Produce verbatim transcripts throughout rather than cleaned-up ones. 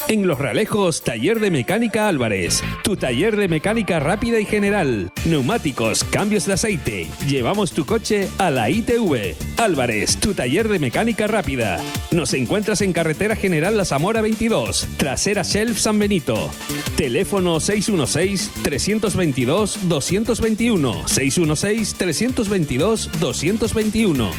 En Los Realejos, Taller de Mecánica Álvarez. Tu taller de mecánica rápida y general. Neumáticos, cambios de aceite. Llevamos tu coche a la I T V. Álvarez, tu taller de mecánica rápida. Nos encuentras en Carretera General La Zamora veintidós, trasera Shelf San Benito. Teléfono seis uno seis, tres dos dos, dos dos uno. seis uno seis, tres dos dos, dos dos uno.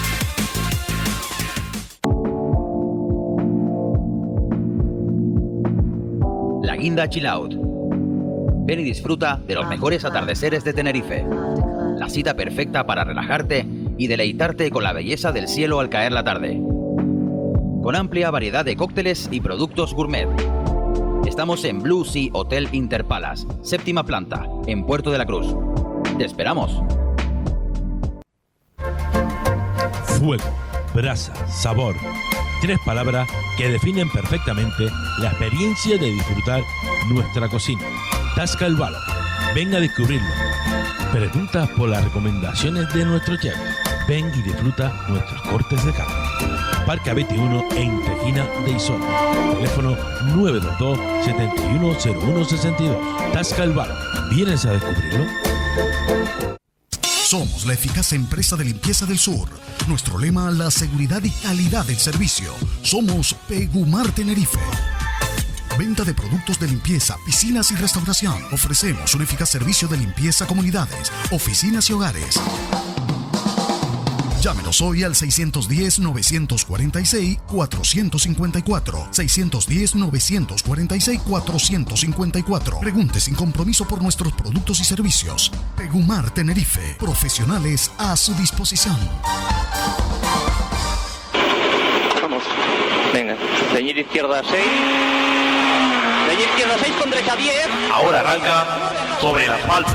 La Guinda Chill Out. Ven y disfruta de los mejores atardeceres de Tenerife. La cita perfecta para relajarte y deleitarte con la belleza del cielo al caer la tarde. Con amplia variedad de cócteles y productos gourmet. Estamos en Blue Sea Hotel Interpalas, séptima planta, en Puerto de la Cruz. ¡Te esperamos! Fuego, brasa, sabor. Tres palabras que definen perfectamente la experiencia de disfrutar nuestra cocina. Tasca el Balo. Ven a descubrirlo. Pregunta por las recomendaciones de nuestro chef. Ven y disfruta nuestros cortes de carne. Parque veintiuno en Tejina de Isona. Teléfono nueve dos dos, siete uno cero uno seis dos. Tasca el Balo. ¿Vienes a descubrirlo? Somos la eficaz empresa de limpieza del sur. Nuestro lema, la seguridad y calidad del servicio. Somos Pegumar Tenerife. Venta de productos de limpieza, piscinas y restauración. Ofrecemos un eficaz servicio de limpieza a comunidades, oficinas y hogares. Llámenos hoy al seis uno cero, nueve cuatro seis, cuatro cinco cuatro. seis uno cero, nueve cuatro seis, cuatro cinco cuatro. Pregunte sin compromiso por nuestros productos y servicios. Pegumar Tenerife. Profesionales a su disposición. Vamos. Venga. Ceñir izquierda seis. Ceñir izquierda seis con derecha diez. Ahora arranca sobre el asfalto.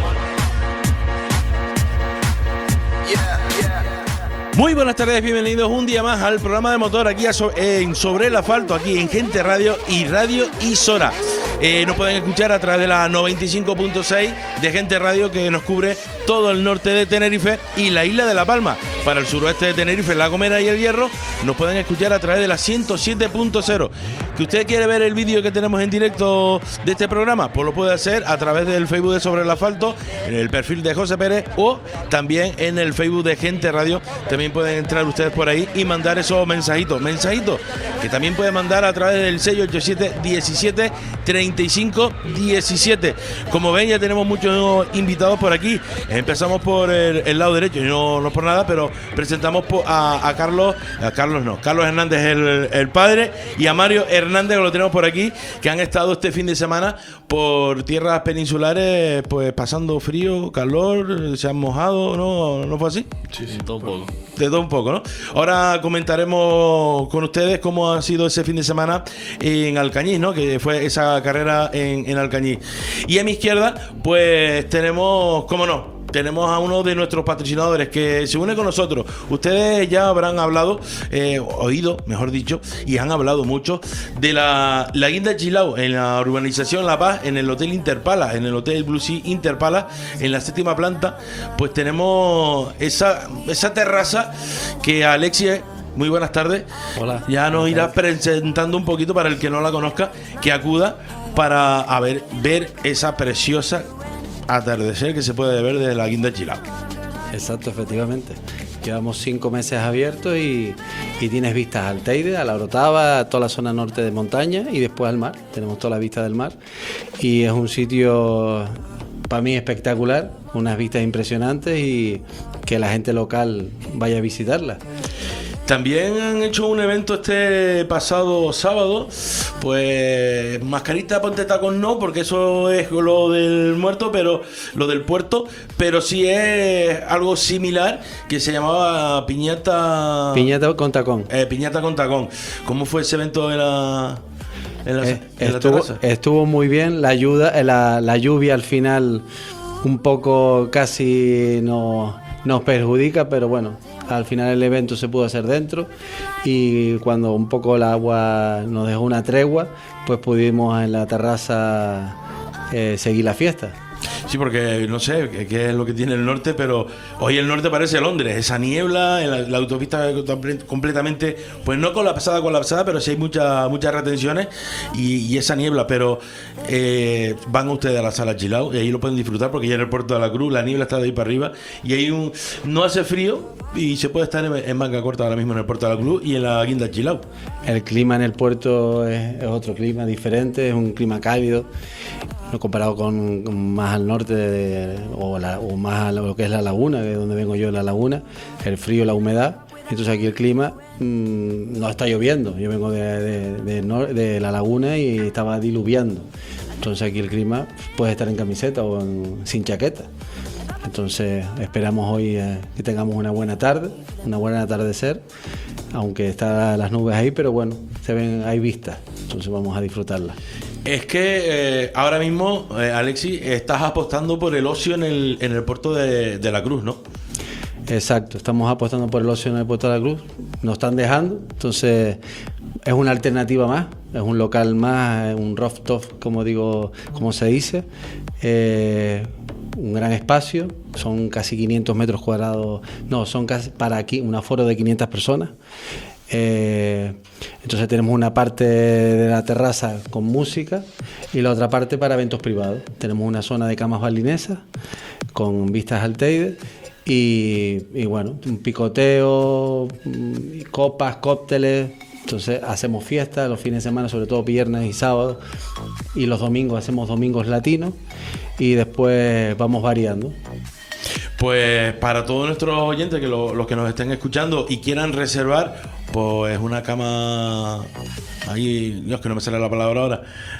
Yeah, yeah. Muy buenas tardes, bienvenidos un día más al programa de motor aquí en Sobre el Asfalto, aquí en Gente Radio y Radio Isora. Eh, nos pueden escuchar a través de la noventa y cinco punto seis de Gente Radio, que nos cubre todo el norte de Tenerife y la isla de La Palma. Para el suroeste de Tenerife, La Gomera y El Hierro, nos pueden escuchar a través de la ciento siete punto cero. ¿Que usted quiere ver el vídeo que tenemos en directo de este programa? Pues lo puede hacer a través del Facebook de Sobre el Asfalto, en el perfil de José Pérez, o también en el Facebook de Gente Radio. También pueden entrar ustedes por ahí y mandar esos mensajitos. Mensajitos que también pueden mandar a través del seis ocho siete, diecisiete, treinta y cinco, diecisiete. Como ven, ya tenemos muchos invitados por aquí. Empezamos por el, el lado derecho, y no, no por nada, pero presentamos a, a Carlos, a Carlos no, Carlos Hernández, el, el padre, y a Mario Hernández, que lo tenemos por aquí, que han estado este fin de semana por tierras peninsulares, pues pasando frío, calor, se han mojado, ¿no? ¿No fue así? Sí, sí, todo un poco. De todo un poco, ¿no? Ahora comentaremos con ustedes cómo ha sido ese fin de semana en Alcañiz, ¿no? Que fue esa carrera en, en Alcañiz. Y a mi izquierda, pues tenemos, ¿cómo no? Tenemos a uno de nuestros patrocinadores que se une con nosotros. Ustedes ya habrán hablado, eh, oído, mejor dicho, y han hablado mucho de la, la Guinda Chill Out en la urbanización La Paz, en el Hotel Interpalas, en el Hotel Blue Sea Interpalas, en la séptima planta. Pues tenemos esa, esa terraza que Alexia, muy buenas tardes. Hola. Ya nos irá presentando un poquito para el que no la conozca, que acuda para a ver, ver esa preciosa atardecer que se puede ver desde la Guinda Chill Out. Exacto, efectivamente. Llevamos cinco meses abiertos y, y tienes vistas al Teide, a la Orotava, a toda la zona norte de montaña y después al mar. Tenemos toda la vista del mar y es un sitio para mí espectacular, unas vistas impresionantes y que la gente local vaya a visitarla. También han hecho un evento este pasado sábado, pues mascarita, ponte tacón no, porque eso es lo del muerto, pero lo del puerto, pero sí es algo similar que se llamaba piñata... Piñata con tacón. Eh, piñata con tacón. ¿Cómo fue ese evento en la, en la, eh, en la estuvo, terraza? estuvo muy bien, la, ayuda, la, la lluvia al final un poco casi nos, nos perjudica, pero bueno, al final el evento se pudo hacer dentro y cuando un poco el agua nos dejó una tregua, pues pudimos en la terraza eh, seguir la fiesta. Sí, porque no sé qué, qué es lo que tiene el norte, pero hoy el norte parece Londres. Esa niebla, la, la autopista completamente, pues no colapsada, colapsada, pero sí hay muchas muchas retenciones y, y esa niebla. Pero eh, van ustedes a la sala Chill Out y ahí lo pueden disfrutar porque ya en el Puerto de la Cruz la niebla está de ahí para arriba y hay un no hace frío y se puede estar en, en manga corta ahora mismo en el Puerto de la Cruz y en la Guinda Chill Out. El clima en el puerto es, es otro clima diferente, es un clima cálido, no comparado con, con más al norte de, de, o, la, o más a lo que es la laguna, de donde vengo yo, la laguna, el frío, la humedad. Entonces aquí el clima mmm, no está lloviendo, yo vengo de, de, de, de, de la laguna y estaba diluviando. Entonces aquí el clima puede estar en camiseta o en, sin chaqueta. Entonces esperamos hoy eh, que tengamos una buena tarde, una buena atardecer, aunque están las nubes ahí, pero bueno, se ven, hay vistas, entonces vamos a disfrutarlas. Es que eh, ahora mismo, eh, Alexis, estás apostando por el ocio en el, en el puerto de, de la Cruz, ¿no? Exacto, estamos apostando por el ocio en el puerto de la Cruz, nos están dejando, entonces es una alternativa más, es un local más, un rooftop, como digo, como se dice, eh, un gran espacio, son casi quinientos metros cuadrados, no, son casi para aquí un aforo de quinientas personas. Eh, entonces tenemos una parte de la terraza con música y la otra parte para eventos privados. Tenemos una zona de camas balinesas con vistas al Teide y, y bueno, un picoteo, copas, cócteles. Entonces hacemos fiestas los fines de semana, sobre todo viernes y sábados, y los domingos hacemos domingos latinos y después vamos variando. Pues para todos nuestros oyentes, que lo, los que nos estén escuchando y quieran reservar, pues una cama ahí, Dios, que no me sale la palabra ahora,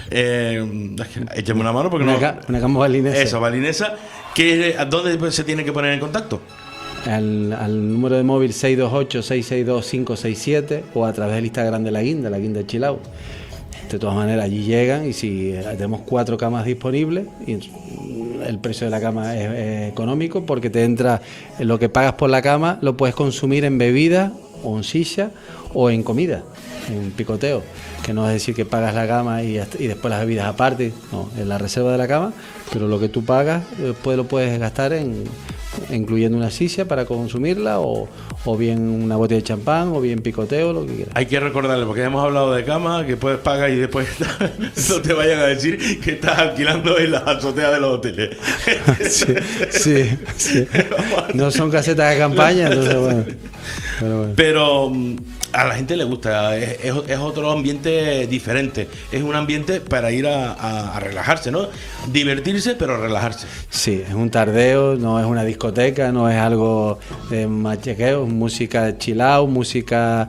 eh, échame una mano porque una no... Ca, una cama balinesa. Eso, balinesa. ¿Qué, ¿Dónde se tiene que poner en contacto? Al, al número de móvil seis dos ocho, seis seis dos, cinco seis siete o a través del Instagram de la Guinda, la Guinda Chill Out. De todas maneras, allí llegan y si tenemos cuatro camas disponibles, y el precio de la cama es, es económico porque te entra lo que pagas por la cama, lo puedes consumir en bebida o en silla o en comida, en picoteo, que no es decir que pagas la cama y, y después las bebidas aparte, no, en la reserva de la cama, pero lo que tú pagas después lo puedes gastar en incluyendo una silla para consumirla o, o bien una botella de champán o bien picoteo, lo que quieras. Hay que recordarle, porque hemos hablado de cama, que puedes pagar y después no te vayan a decir que estás alquilando en la azotea de los hoteles. Sí, sí, sí. No son casetas de campaña, entonces bueno. Pero, bueno. Pero a la gente le gusta, es, es, es otro ambiente diferente, es un ambiente para ir a, a, a relajarse, ¿no? Divertirse, pero relajarse. Sí, es un tardeo, no es una discoteca, no es algo de machequeo, música chill out, música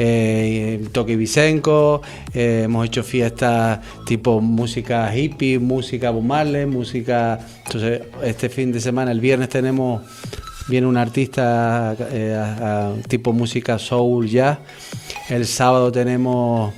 eh, toque vicenco, eh, hemos hecho fiestas tipo música hippie, música Bob Marley, música... Entonces, este fin de semana, el viernes tenemos... Viene un artista eh, a, a, tipo música soul jazz. El sábado tenemos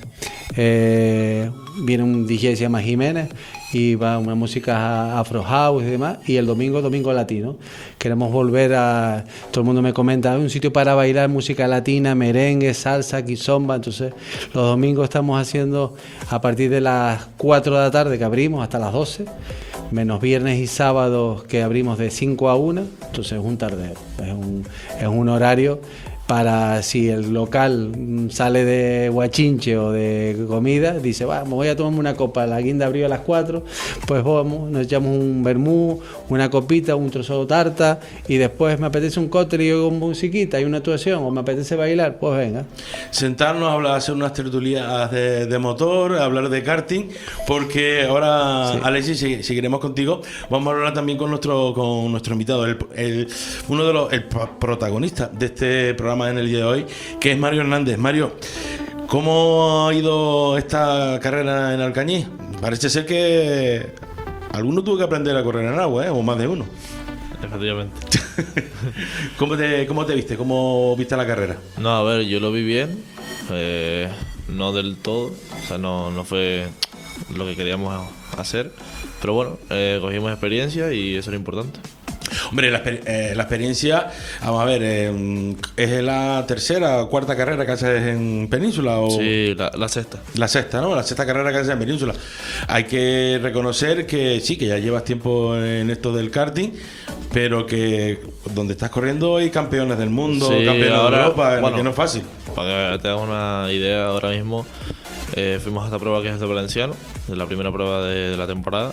eh, viene un D J que se llama Jiménez y va una música afro house y demás. Y el domingo, domingo latino. Queremos volver a... Todo el mundo me comenta, hay un sitio para bailar música latina, merengue, salsa, kizomba. Entonces los domingos estamos haciendo a partir de las cuatro de la tarde que abrimos hasta las doce. Menos viernes y sábados que abrimos de cinco a una, entonces es un tardeo, es un, es un horario para si el local sale de guachinche o de comida, dice, vamos, voy a tomarme una copa, la Guinda abrió a las cuatro, pues vamos, nos echamos un vermú, una copita, un trozo de tarta y después me apetece un cóctel y yo con musiquita y una actuación o me apetece bailar, pues venga. Sentarnos, hablar, hacer unas tertulias de, de motor, hablar de karting, porque ahora, sí. Alexis, si, si queremos contigo, vamos a hablar también con nuestro con nuestro invitado, el, el, uno de los el protagonistas de este programa en el día de hoy, que es Mario Hernández. Mario, ¿cómo ha ido esta carrera en Alcañiz? Parece ser que alguno tuvo que aprender a correr en agua, ¿eh? O más de uno. Efectivamente. ¿Cómo te, cómo te viste? ¿Cómo viste la carrera? No, a ver, yo lo vi bien, eh, no del todo, o sea, no, no fue lo que queríamos hacer, pero bueno, eh, cogimos experiencia y eso era importante. Hombre, la, eh, la experiencia, vamos a ver, eh, ¿es la tercera o cuarta carrera que haces en Península? O Sí, la, la sexta. La sexta, ¿no? La sexta carrera que haces en Península. Hay que reconocer que sí, que ya llevas tiempo en esto del karting, pero que donde estás corriendo hay campeones del mundo, Sí, campeones ahora, de Europa, bueno, que no es fácil. Para que te hagas una idea, ahora mismo eh, fuimos a esta prueba que es de Valenciano, de la primera prueba de, de la temporada,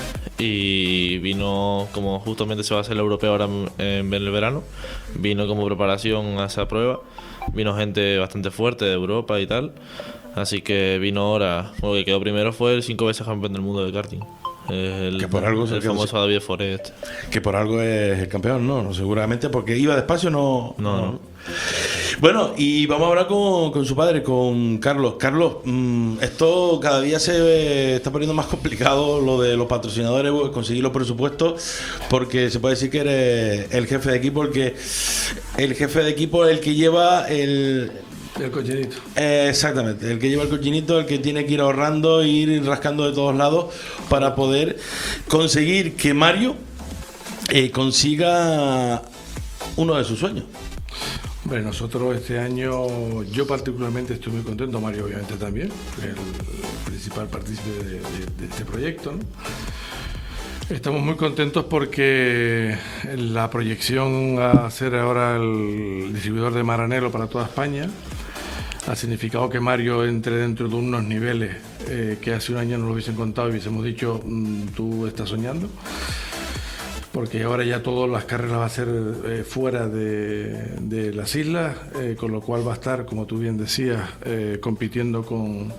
y vino, como justamente se va a hacer el europeo ahora en, en el verano, vino como preparación a esa prueba, vino gente bastante fuerte de Europa y tal, así que vino ahora, bueno, que quedó primero fue el cinco veces campeón del mundo de karting. El, Que por algo es el el que- famoso David Forest. Que por algo es el campeón, no, no seguramente porque iba despacio, no. No, no. Bueno, y vamos a hablar con, con su padre, con Carlos. Carlos, mmm, esto cada día se eh, está poniendo más complicado, lo de los patrocinadores, conseguir los presupuestos, porque se puede decir que eres el jefe de equipo, el que el jefe de equipo, el que lleva el El cochinito. Eh, exactamente, el que lleva el cochinito, el que tiene que ir ahorrando, ir rascando de todos lados para poder conseguir que Mario eh, consiga uno de sus sueños. Bueno, nosotros este año, yo particularmente estoy muy contento, Mario obviamente también, el principal partícipe de, de- de este proyecto, ¿no? Estamos muy contentos porque la proyección a ser ahora el distribuidor de Maranello para toda España ha significado que Mario entre dentro de unos niveles eh, que hace un año no lo hubiesen contado y hubiésemos dicho, mm, tú estás soñando, porque ahora ya todas las carreras va a ser eh, fuera de, de las islas, eh, con lo cual va a estar, como tú bien decías, eh, compitiendo con,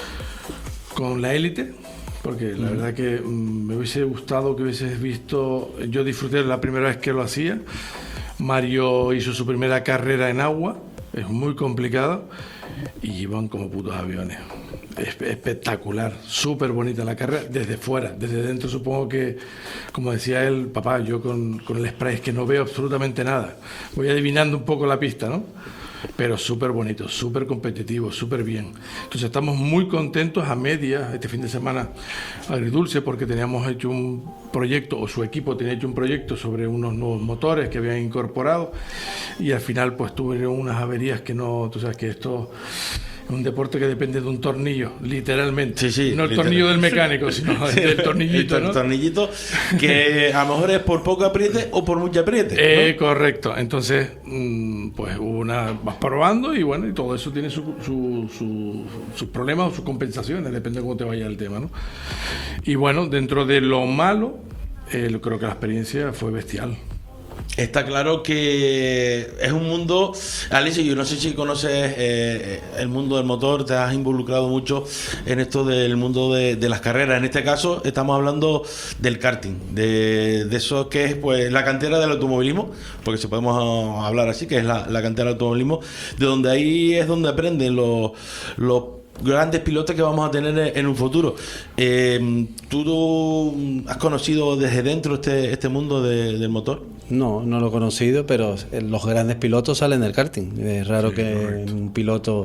con la élite. Porque la verdad que mm, me hubiese gustado que hubieses visto, yo disfruté la primera vez que lo hacía, Mario hizo su primera carrera en agua, es muy complicado, y iban como putos aviones. Es espectacular, súper bonita la carrera, desde fuera, desde dentro supongo que, como decía él, papá, yo con, con el spray es que no veo absolutamente nada, voy adivinando un poco la pista, ¿no? Pero súper bonito, súper competitivo, súper bien. Entonces estamos muy contentos a media, este fin de semana agridulce, porque teníamos hecho un proyecto, o su equipo tenía hecho un proyecto sobre unos nuevos motores que habían incorporado, y al final pues tuvieron unas averías que no, tú sabes que esto es un deporte que depende de un tornillo, literalmente. Sí, sí, no el literal. tornillo del mecánico, sino del tornillito, el ¿no? tornillito que a lo mejor es por poco apriete o por mucho apriete, ¿no? Eh, correcto. Entonces, mm, pues una vas probando y bueno, y todo eso tiene su, su, su- sus problemas o sus compensaciones, depende de cómo te vaya el tema, ¿no? Y bueno, dentro de lo malo, eh, creo que la experiencia fue bestial. Está claro que es un mundo, Alicia, yo no sé si conoces eh, el mundo del motor, te has involucrado mucho en esto del mundo de, de las carreras. En este caso estamos hablando del karting, de, de eso que es pues la cantera del automovilismo, porque si podemos hablar así, que es la, la cantera del automovilismo, de donde ahí es donde aprenden los, los grandes pilotos que vamos a tener en un futuro. Eh, ¿tú, tú has conocido desde dentro este, este mundo de- del motor? No, no lo he conocido, pero los grandes pilotos salen del karting. Es raro Sí, que correcto. un piloto,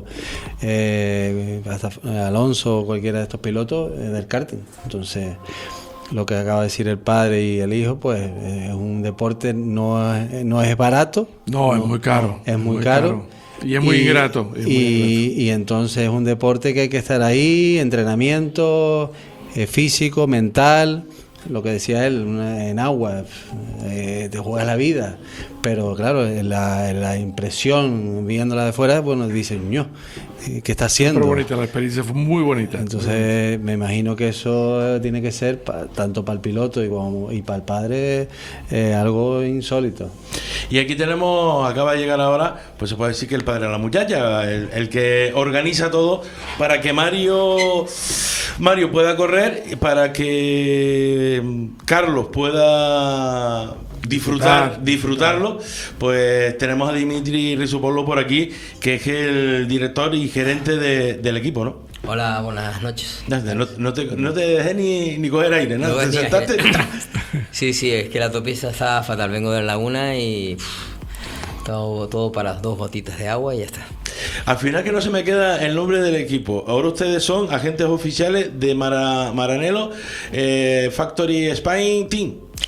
eh, hasta Alonso o cualquiera de estos pilotos, es del karting. Entonces, lo que acaba de decir el padre y el hijo, pues es un deporte, no es, no es barato. No, es muy caro. Es muy, caro. Y es muy ingrato. es muy y, ingrato. y entonces es un deporte que hay que estar ahí, entrenamiento eh, físico, mental, lo que decía él, una- en agua, eh, te juegas la vida. Pero claro, la, la impresión viéndola de fuera, bueno, dicen, ño, ¿qué está haciendo? Pero bonita, la experiencia fue muy bonita. Entonces me imagino que eso tiene que ser pa- tanto para el piloto y, como, y para el padre eh, algo insólito. Y aquí tenemos, acaba de llegar ahora, pues se puede decir que el padre de la muchacha, el, el que organiza todo para que Mario Mario pueda correr, y para que Carlos pueda disfrutar, disfrutarlo, pues tenemos a Dimitri Rizopoulos por aquí, que es el director y gerente de- del equipo, ¿no? Hola, buenas noches. No, no- no te, no te dejé ni, ni coger aire, ¿no? No, Te ni sentaste. aire. Sí, sí, es que la autopista está fatal. Vengo de la laguna y pff, todo, todo para dos gotitas de agua y ya está. Al final que no se me queda el nombre del equipo. Ahora ustedes son agentes oficiales de Mara, Maranello eh, Factory Spain Team.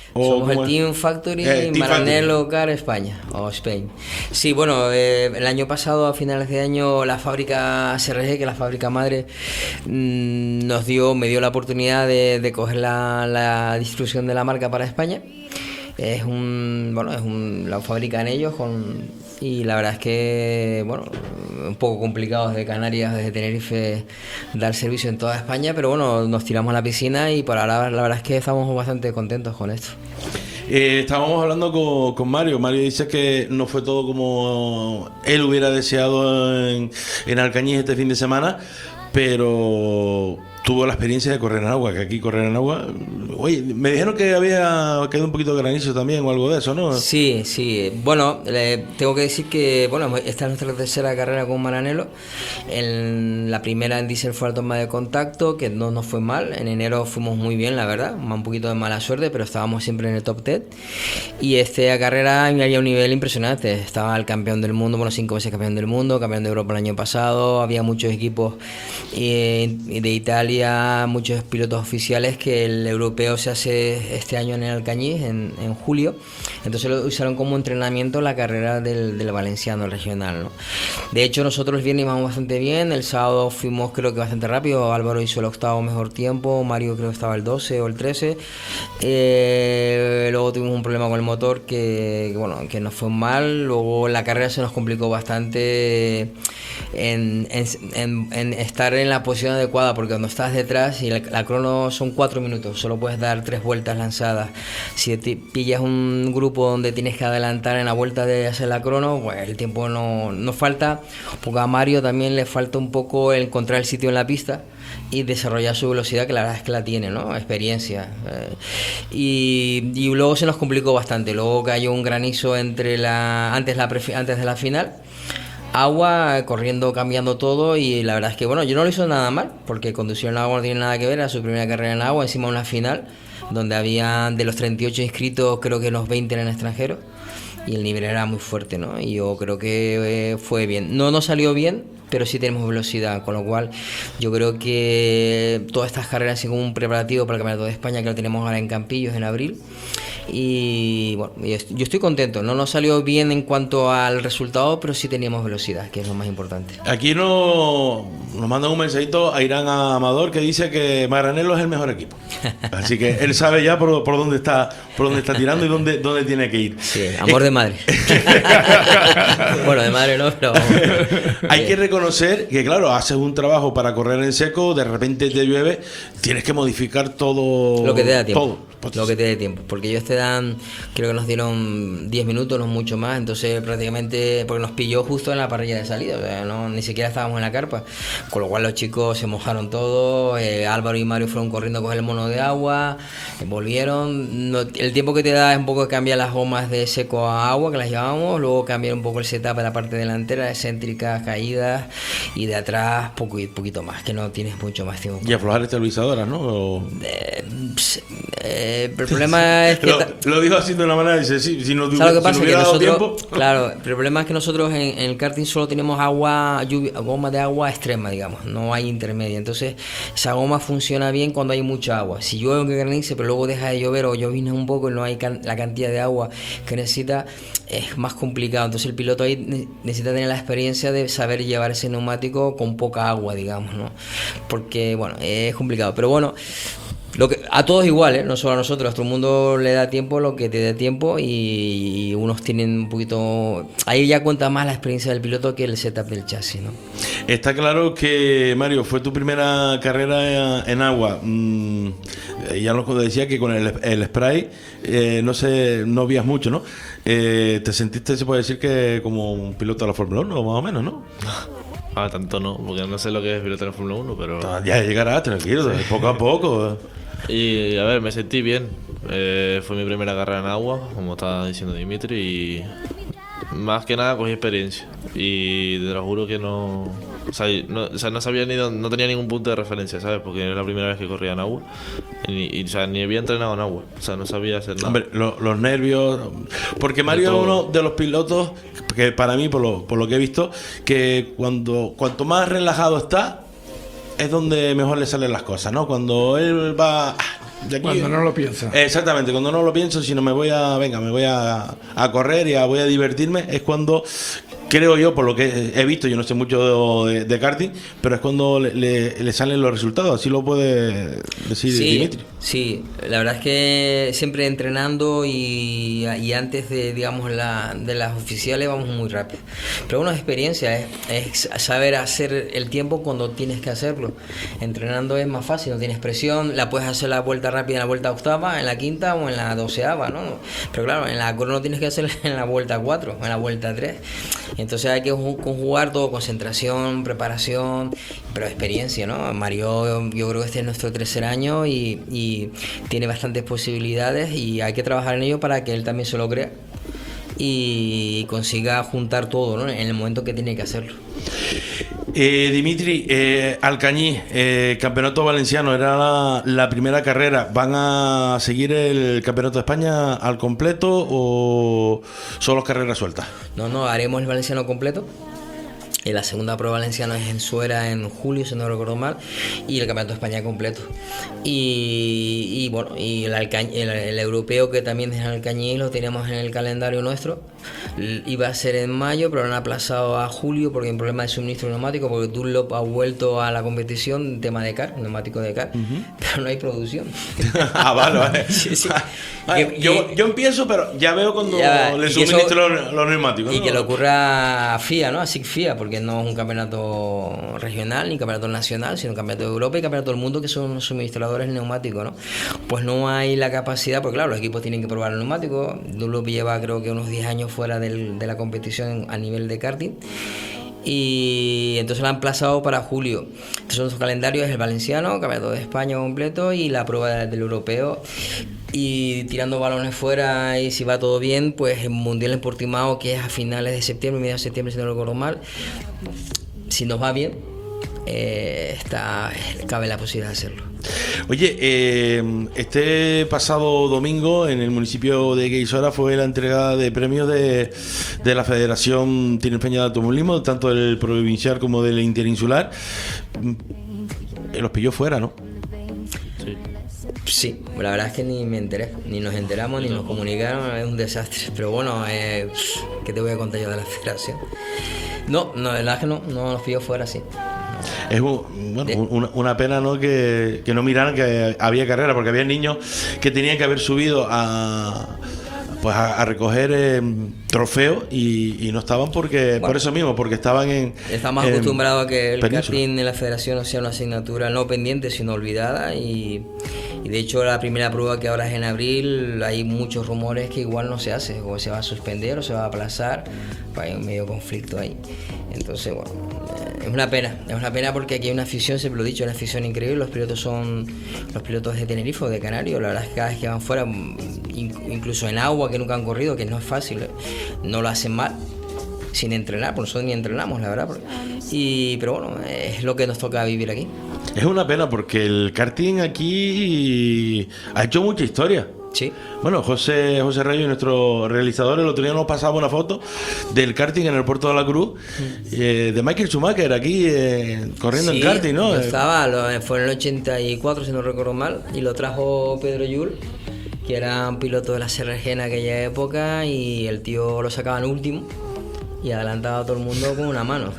Somos el Team Factory eh, Maranello Car España o Spain. Sí, bueno, eh, el año pasado, a finales de año, la fábrica C R G, que es la fábrica madre, mmm, nos dio, me dio la oportunidad de, de coger la, la distribución de la marca para España. Es un, bueno, es un, la fabrican ellos con, y la verdad es que, bueno, un poco complicado desde Canarias, desde Tenerife, dar servicio en toda España, pero bueno, nos tiramos a la piscina y por ahora la verdad es que estamos bastante contentos con esto. Eh, estábamos hablando con, con Mario. Mario dice que no fue todo como él hubiera deseado en, en Alcañiz este fin de semana, pero tuvo la experiencia de correr en agua, que aquí correr en agua... Oye, me dijeron que había caído un poquito de granizo también o algo de eso, ¿no? Sí, sí. Bueno, eh, tengo que decir que, bueno, esta es nuestra tercera carrera con Maranello. En la primera en diésel fue la toma de contacto, que no nos fue mal. En enero fuimos muy bien, la verdad. Un poquito de mala suerte, pero estábamos siempre en el top diez. Y esta carrera había un nivel impresionante. Estaba el campeón del mundo, bueno, cinco veces campeón del mundo, campeón de Europa el año pasado. Había muchos equipos eh, de Italia, muchos pilotos oficiales, que el europeo se hace este año en el Alcañiz, en, en julio. Entonces lo usaron como entrenamiento la carrera del, del valenciano regional, ¿no? De hecho, nosotros el viernes íbamos bastante bien, el sábado fuimos creo que bastante rápido. Álvaro hizo el octavo mejor tiempo, Mario creo que estaba el doce o el trece. Eh, luego tuvimos un problema con el motor que, que, bueno, que nos fue mal. Luego la carrera se nos complicó bastante en, en, en, en estar en la posición adecuada, porque cuando estás detrás y la, la crono son cuatro minutos, solo puedes dar tres vueltas lanzadas. Si te pillas un grupo donde tienes que adelantar en la vuelta de hacer la crono, pues el tiempo no, no falta, porque a Mario también le falta un poco encontrar el sitio en la pista y desarrollar su velocidad, que la verdad es que la tiene, ¿no? Experiencia. Eh, y, y luego se nos complicó bastante. Luego cayó un granizo entre la antes, la prefi, antes de la final. Agua, corriendo, cambiando todo, y la verdad es que, bueno, yo no lo hizo nada mal, porque conducir en agua no tiene nada que ver, era su primera carrera en agua, encima una final, donde había de los treinta y ocho inscritos, creo que los veinte eran extranjeros, y el nivel era muy fuerte, ¿no? Y yo creo que eh, fue bien. No nos salió bien, pero sí tenemos velocidad, con lo cual yo creo que todas estas carreras son como un preparativo para el Campeonato de España, que lo tenemos ahora en Campillos, en abril. Y bueno, yo estoy contento. No nos salió bien en cuanto al resultado, pero sí teníamos velocidad, que es lo más importante. Aquí nos, nos mandan un mensajito a Irán Amador, que dice que Maranello es el mejor equipo. Así que él sabe ya por, por dónde está por dónde está tirando y dónde, dónde tiene que ir. Sí, amor de madre. Bueno, de madre no, pero... Hay que reconocer que, claro, haces un trabajo para correr en seco, de repente te llueve, tienes que modificar todo. Lo que te da tiempo. Todo. Lo que te dé tiempo, porque ellos te dan, creo que nos dieron diez minutos, no mucho más, entonces prácticamente, porque nos pilló justo en la parrilla de salida, o sea, no, ni siquiera estábamos en la carpa, con lo cual los chicos se mojaron todos, eh, Álvaro y Mario fueron corriendo a coger el mono de agua, eh, volvieron, no, el tiempo que te da es un poco de cambiar las gomas de seco a agua, que las llevábamos, luego cambiar un poco el setup de la parte delantera, excéntricas, caídas, y de atrás poco, poquito más, que no tienes mucho más tiempo. Y aflojar estabilizadoras, ¿no? O... Eh, eh, el problema es que... Lo, lo dijo así de una manera, dice, sí, si no, ¿sabes lo que pasa? si no Que hubiera dado nosotros, tiempo... claro, el problema es que nosotros en, en el karting solo tenemos agua, lluvia, goma de agua extrema, digamos, no hay intermedia. Entonces, esa goma funciona bien cuando hay mucha agua. Si llueve que granice, pero luego deja de llover o llovina un poco y no hay can, la cantidad de agua que necesita, es más complicado. Entonces, el piloto ahí necesita tener la experiencia de saber llevar ese neumático con poca agua, digamos, ¿no? Porque, bueno, es complicado. Pero bueno... Lo que, a todos igual, ¿eh? No solo a nosotros, a todo el mundo le da tiempo lo que te dé tiempo, y, y unos tienen un poquito... Ahí ya cuenta más la experiencia del piloto que el setup del chasis, ¿no? Está claro que, Mario, fue tu primera carrera en agua. Mm, ya nos decía que con el, el spray eh, no sé, no vías mucho, ¿no? Eh, ¿Te sentiste, se puede decir, que como un piloto de la Fórmula uno, más o menos, no? Ah, tanto no, porque no sé lo que es piloto en la Fórmula uno, pero... Ya llegará, tranquilo, sí. Poco a poco. Y a ver, me sentí bien. Eh, fue mi primera carrera en agua, como estaba diciendo Dimitri, y más que nada cogí experiencia. Y te lo juro que no... O sea, no, o sea, no sabía ni dónde, no tenía ningún punto de referencia, ¿sabes? Porque era la primera vez que corría en agua. Y, y, o sea, ni había entrenado en agua. O sea, no sabía hacer nada. Hombre, lo, los nervios... Porque Mario es uno de los pilotos que para mí, por lo, por lo que he visto, que cuando cuanto más relajado está, es donde mejor le salen las cosas, ¿no? Cuando él va... de aquí, cuando no lo piensas. Exactamente, cuando no lo pienso, si no me voy a, venga, me voy a, a correr y a, voy a divertirme, es cuando, creo yo, por lo que he visto, yo no sé mucho de, de karting, pero es cuando le, le, le salen los resultados, así lo puede decir sí, Dimitri. Sí, la verdad es que siempre entrenando y, y antes de, digamos, la, de las oficiales vamos muy rápido. Pero una experiencia es, es saber hacer el tiempo cuando tienes que hacerlo. Entrenando es más fácil, no tienes presión, la puedes hacer la vuelta rápida en la vuelta octava, en la quinta o en la doceava, ¿no? Pero claro, en la crono tienes que hacerla en la vuelta cuatro, en la vuelta tres. Entonces hay que conjugar todo, concentración, preparación, pero experiencia, ¿no? Mario, yo creo que este es nuestro tercer año y, y tiene bastantes posibilidades y hay que trabajar en ello para que él también se lo crea y consiga juntar todo, ¿no? En el momento que tiene que hacerlo. Eh, Dimitri, eh, Alcañiz, eh, Campeonato Valenciano, era la, la primera carrera. ¿Van a seguir el Campeonato de España al completo o solo carreras sueltas? No, no, haremos el Valenciano completo. Y la segunda prueba valenciana es en Suera en julio, si no recuerdo mal, y el Campeonato de España completo. Y, y bueno, y el, Alcañ- el, el europeo, que también es en Alcañiz, lo teníamos en el calendario nuestro. Iba a ser en mayo, pero lo han aplazado a julio porque hay un problema de suministro neumático, porque Dunlop ha vuelto a la competición, tema de car, neumático de car, uh-huh. pero no hay producción. Ah, vale, vale. Sí, sí. Vale, y, yo, yo empiezo, pero ya veo cuando ya, le suministro los, los neumáticos. Y ¿no? que le ocurra a F I A, ¿no? A SIG F I A, porque no es un campeonato regional ni campeonato nacional, sino un campeonato de Europa y campeonato del mundo, que son suministradores neumáticos, ¿no? Pues no hay la capacidad, porque claro, los equipos tienen que probar el neumático. Dunlop lleva creo que unos diez años fuera del, de la competición a nivel de karting. Y entonces lo han emplazado para julio. Entonces nuestro calendario es el valenciano, campeonato de España completo y la prueba del europeo. Y tirando balones fuera, y si va todo bien, pues el Mundial en Portimao, que es a finales de septiembre, mediados de septiembre, si no lo recuerdo mal. Si nos va bien, eh, está, cabe la posibilidad de hacerlo. Oye, eh, este pasado domingo en el municipio de Gueixora fue la entrega de premios de, de la Federación Tinerfeña de Automovilismo, tanto del provincial como del interinsular. Los pilló fuera, ¿no? Sí. Sí, la verdad es que ni me enteré, ni nos enteramos, ni nos comunicaron, es un desastre. Pero bueno, eh, ¿qué te voy a contar yo de la Federación? No, no, la verdad es que no, no nos pilló fuera, sí. Es bueno, una, una pena, ¿no? Que, que no miraran que había carrera, porque había niños que tenían que haber subido a pues a, a recoger eh, trofeos y, y no estaban porque bueno, por eso mismo, porque estaban en estamos en acostumbrados a que el karting en la federación no sea una asignatura no pendiente sino olvidada y, y de hecho la primera prueba que ahora es en abril hay muchos rumores que igual no se hace, o se va a suspender o se va a aplazar, pues hay un medio conflicto ahí. Entonces bueno, es una pena, es una pena porque aquí hay una afición, siempre lo he dicho, una afición increíble. Los pilotos son los pilotos de Tenerife o de Canarios, la verdad es que cada vez que van fuera, incluso en agua que nunca han corrido, que no es fácil, no lo hacen mal, sin entrenar, por nosotros ni entrenamos, la verdad. Y, pero bueno, es lo que nos toca vivir aquí. Es una pena porque el karting aquí ha hecho mucha historia. Sí. Bueno, José José Rayo, nuestro realizador, el otro día nos pasaba una foto del karting en el Puerto de la Cruz, mm. eh, de Michael Schumacher aquí eh, corriendo sí, en karting, ¿no? Estaba, lo, fue en el ochenta y cuatro, si no recuerdo mal, y lo trajo Pedro Llull, que era un piloto de la C R G en aquella época, y el tío lo sacaba en último y adelantaba a todo el mundo con una mano.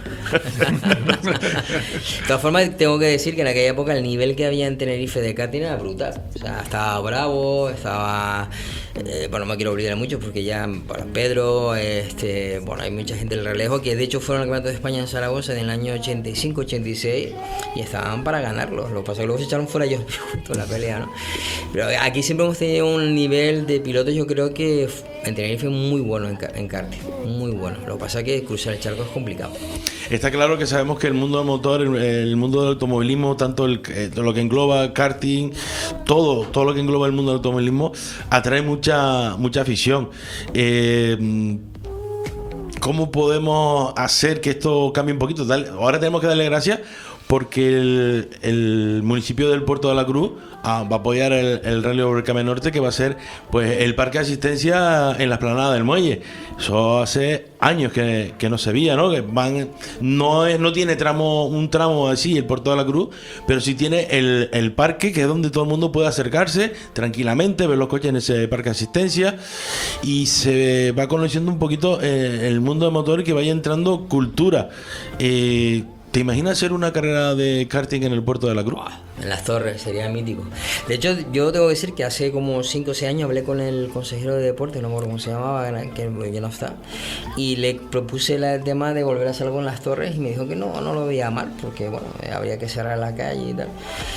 De todas formas, tengo que decir que en aquella época el nivel que había en Tenerife de karting era brutal. O sea, estaba Bravo, estaba... Eh, bueno, no me quiero olvidar mucho porque ya bueno, Pedro, este, bueno, hay mucha gente del relejo que de hecho fueron al Campeonato de España en Zaragoza en el año ochenta y cinco ochenta y seis y estaban para ganarlo. Lo que pasa es que luego se echaron fuera ellos justo en la pelea, ¿no? Pero aquí siempre hemos tenido un nivel de pilotos, yo creo que en Tenerife muy bueno en, en karting, muy bueno. Lo que pasa es que cruzar el charco es complicado. Está claro que sabemos que el mundo del motor, el, el mundo del automovilismo, tanto el, eh, lo que engloba karting, todo, todo lo que engloba el mundo del automovilismo, atrae mucha, mucha afición. Eh, ¿Cómo podemos hacer que esto cambie un poquito? Ahora tenemos que darle gracias porque el, el municipio del Puerto de la Cruz ah, va a apoyar el, el Rally Over Came Norte, que va a ser pues el parque de asistencia en la explanada del muelle. Eso hace años que, que no se veía, ¿no? Que van, no es, no tiene tramo, un tramo así el Puerto de la Cruz, pero sí tiene el, el parque, que es donde todo el mundo puede acercarse tranquilamente, ver los coches en ese parque de asistencia, y se va conociendo un poquito eh, el mundo de motor, y que vaya entrando cultura. Eh, ¿Te imaginas hacer una carrera de karting en el Puerto de la Cruz? En las Torres, sería mítico. De hecho, yo tengo que decir que hace como cinco o seis años hablé con el consejero de deporte, no me acuerdo cómo se llamaba, que ya no está, y le propuse el tema de volver a hacer algo en las Torres, y me dijo que no, no lo veía mal, porque bueno, habría que cerrar la calle y tal.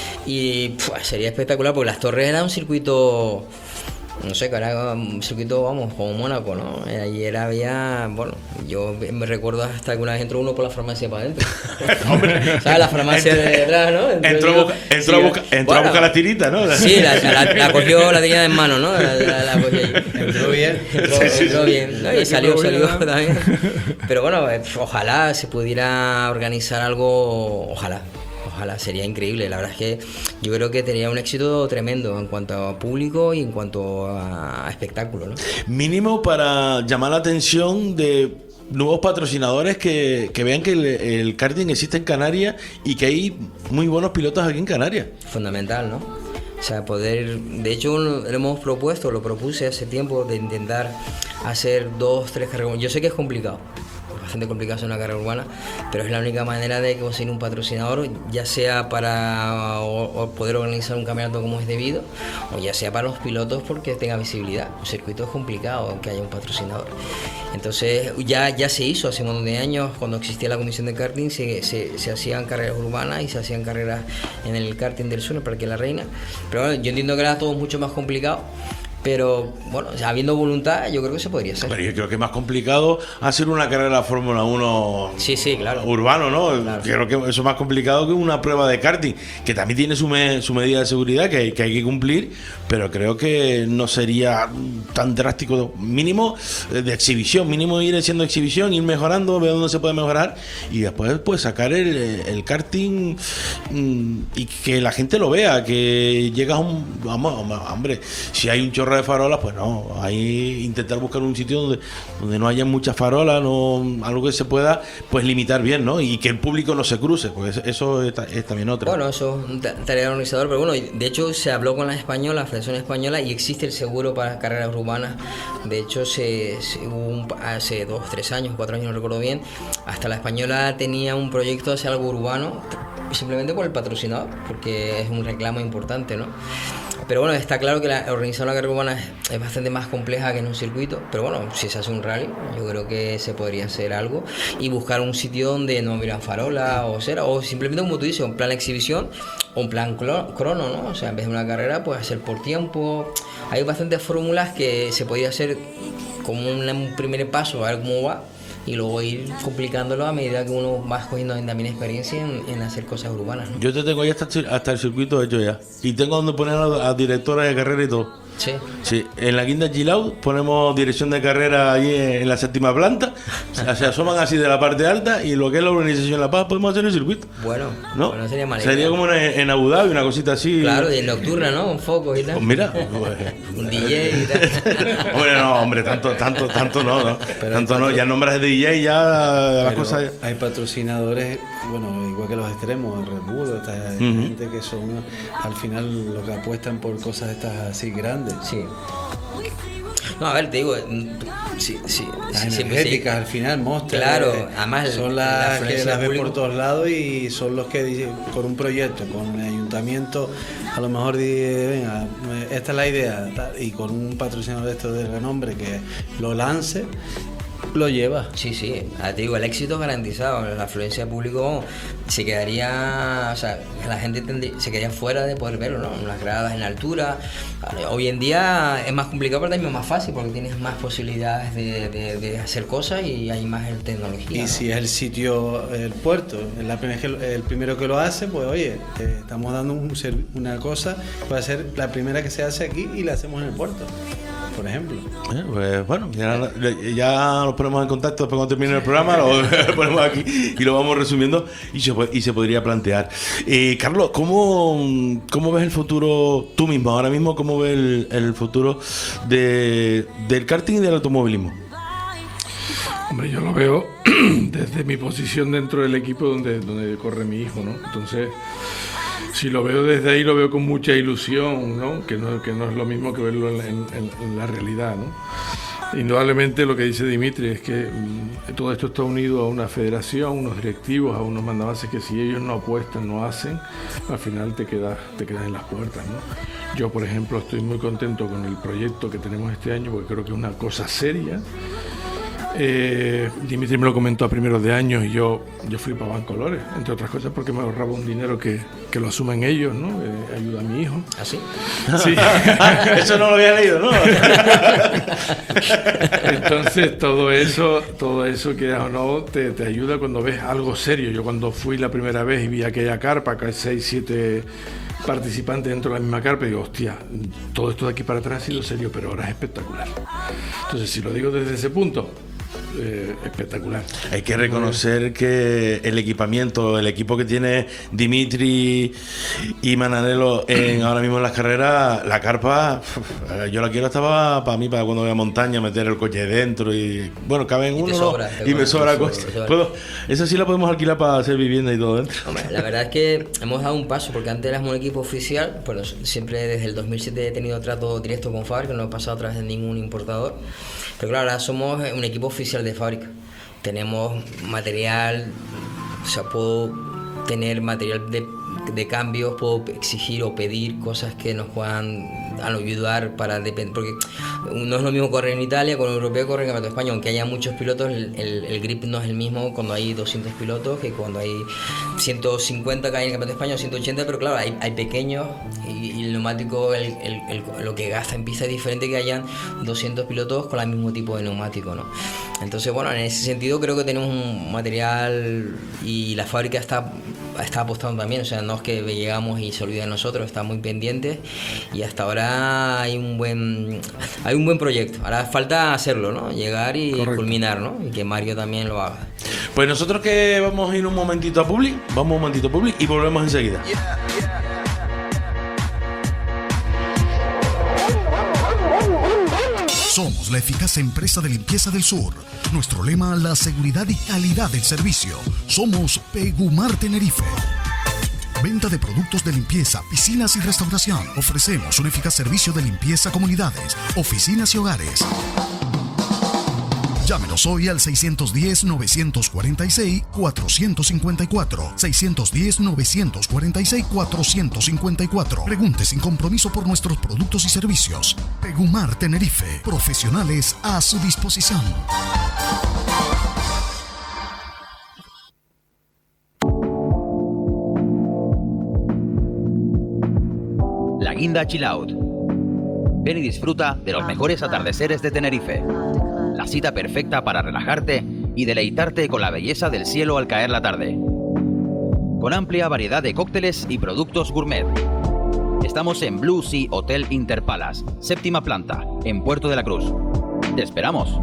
Y pues, sería espectacular, porque las Torres era un circuito... No sé, que era un circuito, vamos, como Mónaco, ¿no? Ayer había, bueno, yo me recuerdo hasta que una vez entró uno por la farmacia para adentro. ¿Sabes? La farmacia de detrás, ¿no? Entró, entró, yo, entró, sí, a, busca, entró bueno, a buscar la tirita, ¿no? Sí, la, la, la cogió, la tenía en mano, ¿no? La, la, la cogió ahí. Entró bien. Entró, sí, sí, entró bien, ¿no? Y salió, salió también. Pero bueno, ojalá se pudiera organizar algo, ojalá. Ojalá, sería increíble. La verdad es que yo creo que tendría un éxito tremendo en cuanto a público y en cuanto a espectáculo, ¿no? Mínimo para llamar la atención de nuevos patrocinadores que, que vean que el, el karting existe en Canarias y que hay muy buenos pilotos aquí en Canarias. Fundamental, ¿no? O sea, poder... De hecho, lo hemos propuesto, lo propuse hace tiempo, de intentar hacer dos, tres carreras. Yo sé que es complicado. Bastante complicado hacer una carrera urbana, pero es la única manera de conseguir un patrocinador, ya sea para o, o poder organizar un campeonato como es debido, o ya sea para los pilotos porque tenga visibilidad. Un circuito es complicado que haya un patrocinador. Entonces ya, ya se hizo hace un montón de años, cuando existía la comisión de karting, se, se, se hacían carreras urbanas y se hacían carreras en el karting del sur, en el Parque La Reina. Pero bueno, yo entiendo que era todo mucho más complicado. Pero, bueno, o sea, habiendo voluntad, yo creo que se podría hacer. Pero yo creo que es más complicado hacer una carrera de Fórmula uno sí, sí, claro. urbano, ¿no? Claro. Creo que eso es más complicado que una prueba de karting, que también tiene su, me, su medida de seguridad que hay, que hay que cumplir, pero creo que no sería tan drástico. Mínimo de exhibición, mínimo ir haciendo exhibición, ir mejorando, ver dónde se puede mejorar, y después pues sacar el, el karting mmm, y que la gente lo vea, que llegas a un... Vamos, hombre, si hay un chorro de farolas, pues no, ahí intentar buscar un sitio donde, donde no haya muchas farolas, no, algo que se pueda pues limitar bien, ¿no? Y que el público no se cruce, porque eso es, es también otra. Bueno, eso es tarea del organizador, pero bueno, de hecho se habló con la española, la Federación Española, y existe el seguro para carreras urbanas. De hecho, se, se un, hace dos, tres años, cuatro años, no recuerdo bien, hasta la española tenía un proyecto de hacer algo urbano, simplemente por el patrocinador, porque es un reclamo importante, ¿no? Pero bueno, está claro que la, organizar una carrera urbana es, es bastante más compleja que en un circuito, pero bueno, si se hace un rally, yo creo que se podría hacer algo y buscar un sitio donde no hubieran farola o cera, o simplemente, como tú dices, un plan de exhibición o un plan crono, ¿no? O sea, en vez de una carrera, pues hacer por tiempo. Hay bastantes fórmulas que se podría hacer como un, un primer paso, a ver cómo va, y luego ir complicándolo a medida que uno va cogiendo también experiencia en, en hacer cosas urbanas, ¿no? Yo te tengo ya hasta, hasta el circuito hecho ya, y tengo donde poner a, a directora de carrera y todo. Sí. Sí, en la Guinda Chilaut ponemos dirección de carrera allí en, en la séptima planta, se asoman así de la parte alta, y lo que es la urbanización La Paz podemos hacer el circuito. Bueno, ¿no? Bueno, sería mala Sería idea. como una, en Abu Dhabi, una cosita así. Claro, y en nocturna, ¿no? Un foco y tal. Pues mira, un D J y tal. Hombre, no, hombre, tanto, tanto, tanto no, ¿no? Pero tanto no, ya nombras de D J, ya las cosas. Hay patrocinadores, bueno, igual que los extremos, el Red Bull, esta uh-huh. gente que son al final lo que apuestan por cosas estas así grandes. Sí. No, a ver, te digo, sí, sí, las sí, energéticas sí. al final, Monster, claro, eh, además son las la que las ves por todos lados, y son los que dicen, con un proyecto, con el ayuntamiento, a lo mejor dice, venga, esta es la idea, tal, y con un patrocinador de esto de renombre que lo lance, lo lleva. Sí, sí, te digo, el éxito es garantizado. La afluencia de público se quedaría, o sea, la gente tendría, se quedaría fuera de poder verlo, ¿no? En las gradas, en la altura. Hoy en día es más complicado, pero también es más fácil porque tienes más posibilidades de, de, de hacer cosas y hay más tecnología. Y ¿no? si es el sitio, el puerto, la primera, el primero que lo hace, pues oye, eh, estamos dando un, una cosa, puede ser la primera que se hace aquí y la hacemos en el puerto. por ejemplo. Eh, pues bueno, ya, ya nos ponemos en contacto después cuando termine el programa, lo ponemos aquí y lo vamos resumiendo y se, y se podría plantear. Eh, Carlos, ¿cómo, ¿cómo ves el futuro tú mismo, ahora mismo, cómo ves el, el futuro de, del karting y del automovilismo? Hombre, yo lo veo desde mi posición dentro del equipo donde, donde corre mi hijo, ¿no? Entonces, si lo veo desde ahí, lo veo con mucha ilusión, ¿no? Que no, que no es lo mismo que verlo en, en, en la realidad, ¿no? Indudablemente lo que dice Dimitri es que mm, todo esto está unido a una federación, unos directivos, a unos mandamases que si ellos no apuestan, no hacen, al final te quedas, te quedas en las puertas, ¿no? Yo, por ejemplo, estoy muy contento con el proyecto que tenemos este año porque creo que es una cosa seria. Eh, Dimitri me lo comentó a primeros de año y yo, yo flipaba en colores, entre otras cosas porque me ahorraba un dinero que, que lo asumen ellos, ¿no? Eh, ayuda a mi hijo. ¿Ah, sí? Sí. Eso no lo había leído, ¿no? Entonces todo eso, todo eso que o no te, te ayuda cuando ves algo serio. Yo cuando fui la primera vez y vi aquella carpa, que hay seis, siete participantes dentro de la misma carpa, y digo, hostia, todo esto de aquí para atrás ha sido serio, pero ahora es espectacular. Entonces, si lo digo desde ese punto, Eh, espectacular. Hay que reconocer que el equipamiento, el equipo que tiene Dimitri y Mananelo en, ahora mismo en las carreras, la carpa, yo la quiero hasta para, para mí, para cuando voy a montaña, meter el coche dentro y bueno, cabe en uno sobra, ¿no? Y me sobra coche. Esa sí la podemos alquilar para hacer vivienda y todo dentro. Hombre, la verdad es que hemos dado un paso porque antes éramos un equipo oficial, pero siempre desde el dos mil siete he tenido trato directo con fábrica, no he pasado a través de ningún importador. Pero claro, ahora somos un equipo oficial de fábrica. Tenemos material, o sea, puedo tener material de, de cambios, puedo exigir o pedir cosas que nos puedan ayudar para depender. Porque no es lo mismo correr en Italia, con el europeo correr en el Campeonato de España. Aunque haya muchos pilotos, el, el, el grip no es el mismo cuando hay doscientos pilotos que cuando hay ciento cincuenta que hay en el Campeonato de España o ciento ochenta, pero claro, hay, hay pequeños y, y el neumático, el, el, el, lo que gasta en pista es diferente que hayan doscientos pilotos con el mismo tipo de neumático, ¿no? Entonces, bueno, en ese sentido creo que tenemos un material y la fábrica está, está apostando también, o sea, no es que llegamos y se olvida de nosotros, está muy pendiente y hasta ahora hay un buen hay un buen proyecto. Ahora falta hacerlo, ¿no? Llegar y Correcto. culminar, ¿no? Y que Mario también lo haga. Pues nosotros que vamos a ir un momentito a Publi, vamos un momentito a Publi y volvemos enseguida. Yeah, yeah. Somos la eficaz empresa de limpieza del sur. Nuestro lema, la seguridad y calidad del servicio. Somos Pegumar Tenerife. Venta de productos de limpieza, piscinas y restauración. Ofrecemos un eficaz servicio de limpieza a comunidades, oficinas y hogares. Llámenos hoy al seis uno cero, nueve cuatro seis, cuatro cinco cuatro. seis uno cero, nueve cuatro seis, cuatro cinco cuatro. Pregunte sin compromiso por nuestros productos y servicios. Pegumar Tenerife. Profesionales a su disposición. La Guinda Chill Out. Ven y disfruta de los mejores atardeceres de Tenerife. La cita perfecta para relajarte y deleitarte con la belleza del cielo al caer la tarde. Con amplia variedad de cócteles y productos gourmet. Estamos en Blue Sea Hotel Interpalace, séptima planta, en Puerto de la Cruz. ¡Te esperamos!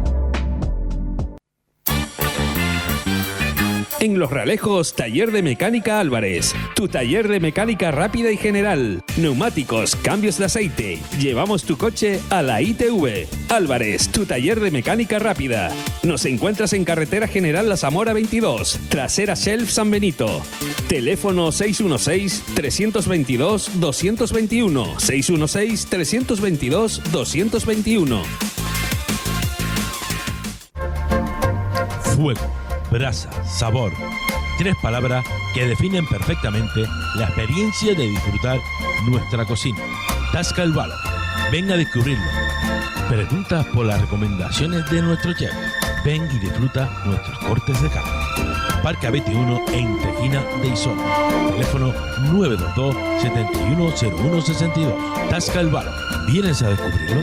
En Los Realejos, Taller de Mecánica Álvarez. Tu taller de mecánica rápida y general. Neumáticos, cambios de aceite. Llevamos tu coche a la I T V. Álvarez, tu taller de mecánica rápida. Nos encuentras en Carretera General La Zamora veintidós, trasera Shelf San Benito. Teléfono seis uno seis, tres dos dos, dos dos uno. seis uno seis, tres dos dos, dos dos uno. Fuego, brasa, sabor. Tres palabras que definen perfectamente la experiencia de disfrutar nuestra cocina. Tasca el Valor. Ven a descubrirlo. Pregunta por las recomendaciones de nuestro chef. Ven y disfruta nuestros cortes de carne. Parque A veintiuno en Tejina de Isona. Teléfono nueve dos dos, siete uno cero uno seis dos. Tasca el Valor. ¿Vienes a descubrirlo?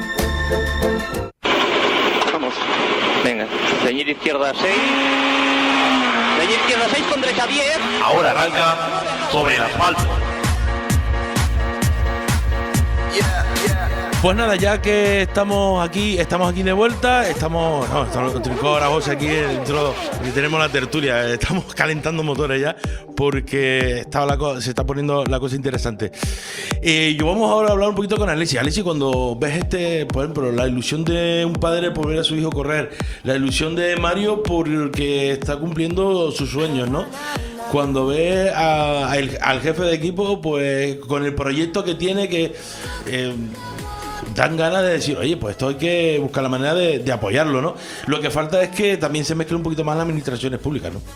Vamos. Venga. Ceñir izquierda seis. Ceñir izquierda seis con derecha diez. Ahora arranca sobre el asfalto. Yeah, yeah. Pues nada, ya que estamos aquí, estamos aquí de vuelta, estamos, no, estamos con Trincó José aquí dentro y tenemos la tertulia, estamos calentando motores ya porque estaba la co- se está poniendo la cosa interesante. Eh, yo vamos ahora a hablar un poquito con Alessi. Alessi, cuando ves este, por ejemplo, la ilusión de un padre por ver a su hijo correr, la ilusión de Mario porque está cumpliendo sus sueños, ¿no? Cuando ve a, a el, al jefe de equipo, pues con el proyecto que tiene que... Eh, dan ganas de decir, oye, pues esto hay que buscar la manera de, de apoyarlo, ¿no? Lo que falta es que también se mezcle un poquito más las administraciones públicas, ¿no?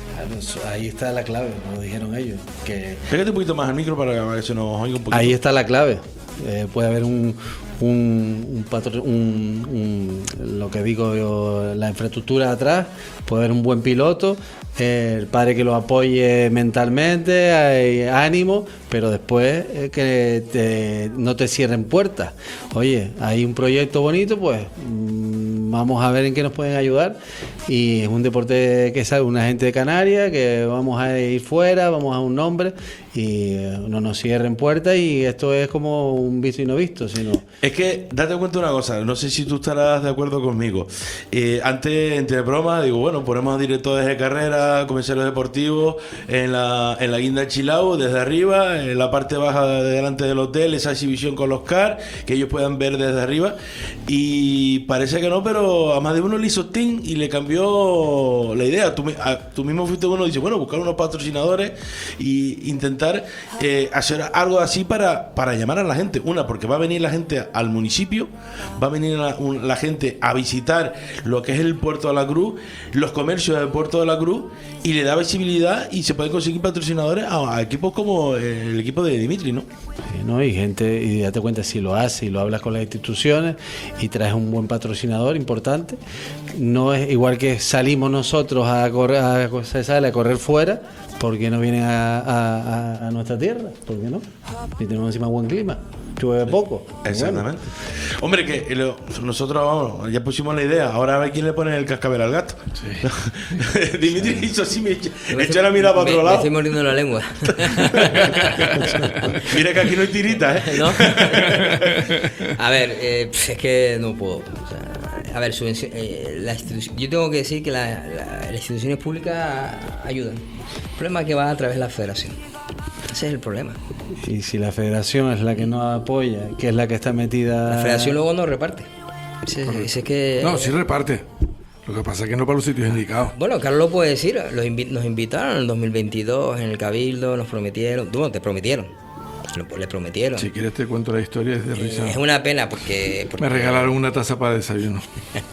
Ahí está la clave, como dijeron ellos. Que Pégate un poquito más al micro para que se nos oiga un poquito. ahí está la clave. Eh, puede haber un, un, un, patro, un, un lo que digo yo, la infraestructura atrás, puede haber un buen piloto, eh, el padre que lo apoye mentalmente, hay ánimo, pero después eh, que te, no te cierren puertas. Oye, hay un proyecto bonito, pues mmm, vamos a ver en qué nos pueden ayudar. Y es un deporte que sabe una gente de Canarias, que vamos a ir fuera, vamos a un nombre y eh, no nos cierren puertas, y esto es como un visto y no visto, sino... Es que, date cuenta de una cosa, no sé si tú estarás de acuerdo conmigo. Eh, antes, entre bromas, digo, bueno, ponemos a directores de carrera, comisarios deportivos en la, en la guinda Chilao, desde arriba, en la parte baja de delante del hotel, esa exhibición con los cars, que ellos puedan ver desde arriba. Y parece que no, pero a más de uno le hizo ting y le cambió la idea. Tú, a, tú mismo fuiste uno y dices, bueno, buscar unos patrocinadores e intentar eh, hacer algo así para, para llamar a la gente. Una, porque va a venir la gente al municipio, va a venir la, un, la gente a visitar lo que es el Puerto de la Cruz, los comercios del Puerto de la Cruz, y le da visibilidad y se pueden conseguir patrocinadores a, a equipos como el equipo de Dimitri, ¿no? Sí, ¿no? Y gente, y date cuenta, si lo haces y lo hablas con las instituciones y traes un buen patrocinador importante, no es igual que salimos nosotros a correr, a, se sale a correr fuera, porque no vienen a, a, a, a nuestra tierra, ¿por qué no? Si tenemos encima buen clima, llueve poco. Exactamente. Bueno. Hombre, que lo, nosotros vamos, ya pusimos la idea, ahora a ver quién le pone el cascabel al gato. Sí. Dimitri hizo así, me echó, me echó la mirada para me, otro me lado. estoy mordiendo la lengua. Mira que aquí no hay tiritas, ¿eh? ¿No? A ver, eh, es que no puedo. O sea, a ver, subvención, eh, la institución, yo tengo que decir que la, la, las instituciones públicas ayudan. El problema es que va a través de la federación. Ese es el problema. Y si la federación es la que no apoya, que es la que está metida... La federación luego no reparte. Ese, ese es que... No, sí reparte. Lo que pasa es que no para los sitios indicados. Bueno, Carlos lo puede decir. Los invi- nos invitaron en el dos mil veintidós en el Cabildo, nos prometieron... Bueno, te prometieron. Lo, le prometieron. Si quieres te cuento la historia, es de risa. Eh, es una pena porque... porque... Me regalaron una taza para desayuno.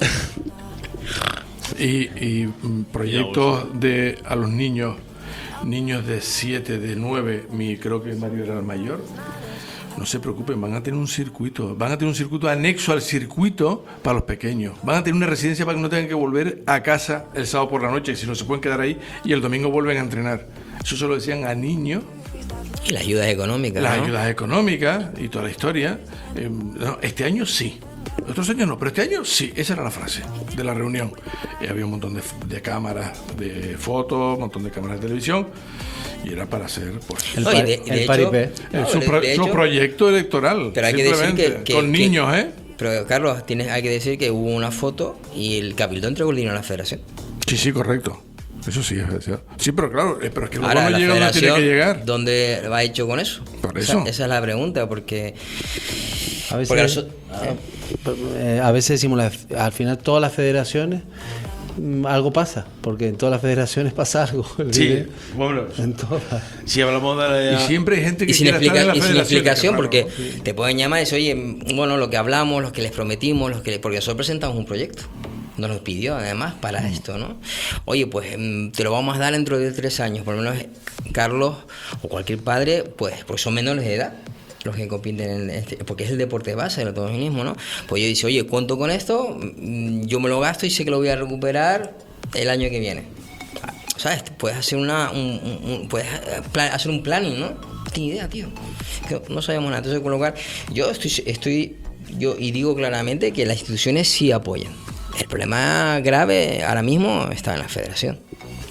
y, y mm, proyectos de a los niños... Niños de siete, de nueve, mi, creo que Mario era el mayor. No se preocupen, van a tener un circuito. Van a tener un circuito anexo al circuito para los pequeños. Van a tener una residencia para que no tengan que volver a casa el sábado por la noche, si no se pueden quedar ahí, y el domingo vuelven a entrenar. Eso se lo decían a niños. Y las ayudas económicas, Las ¿no? ayudas económicas y toda la historia. Eh, no, este año sí. Otros años no, pero este año sí. Esa era la frase de la reunión. Y había un montón de, de cámaras de fotos, un montón de cámaras de televisión. Y era para hacer, pues, el, par, Oye, de, de el paripé. No, su, pro, de hecho, su proyecto electoral. Pero hay que decir que, que con que, niños, ¿eh? Pero Carlos, tienes, hay que decir que hubo una foto y el Cabildo entregó el dinero a la Federación. Sí, sí, correcto. Eso sí, es verdad. Sí, pero claro, pero es que luego ahora, no llega donde tiene que llegar. ¿Dónde va hecho con eso? Por eso. Esa, esa es la pregunta, porque... A veces, porque eso, eh, a veces decimos, la, al final todas las federaciones algo pasa, porque en todas las federaciones pasa algo. Sí, bueno, en todas. Si hablamos de la... Y siempre hay gente que y sin, quiere explica, estar en la y sin explicación, claro, porque sí. te pueden llamar y decir, oye, bueno, lo que hablamos, lo que les prometimos, los que porque nosotros presentamos un proyecto. Nos lo pidió además para esto, ¿no? Oye, pues te lo vamos a dar dentro de tres años, por lo menos Carlos o cualquier padre, pues, porque son menores de edad los que compiten en este, porque es el deporte base del automovilismo, ¿no? Pues yo dice, oye, cuento con esto, yo me lo gasto y sé que lo voy a recuperar el año que viene. ¿Sabes? Puedes hacer una, un, un, un, puedes hacer un planning, ¿no? No tengo idea, tío. Que no sabemos nada. Entonces, con lo cual, yo estoy, estoy, yo y digo claramente que las instituciones sí apoyan. El problema grave ahora mismo está en la federación.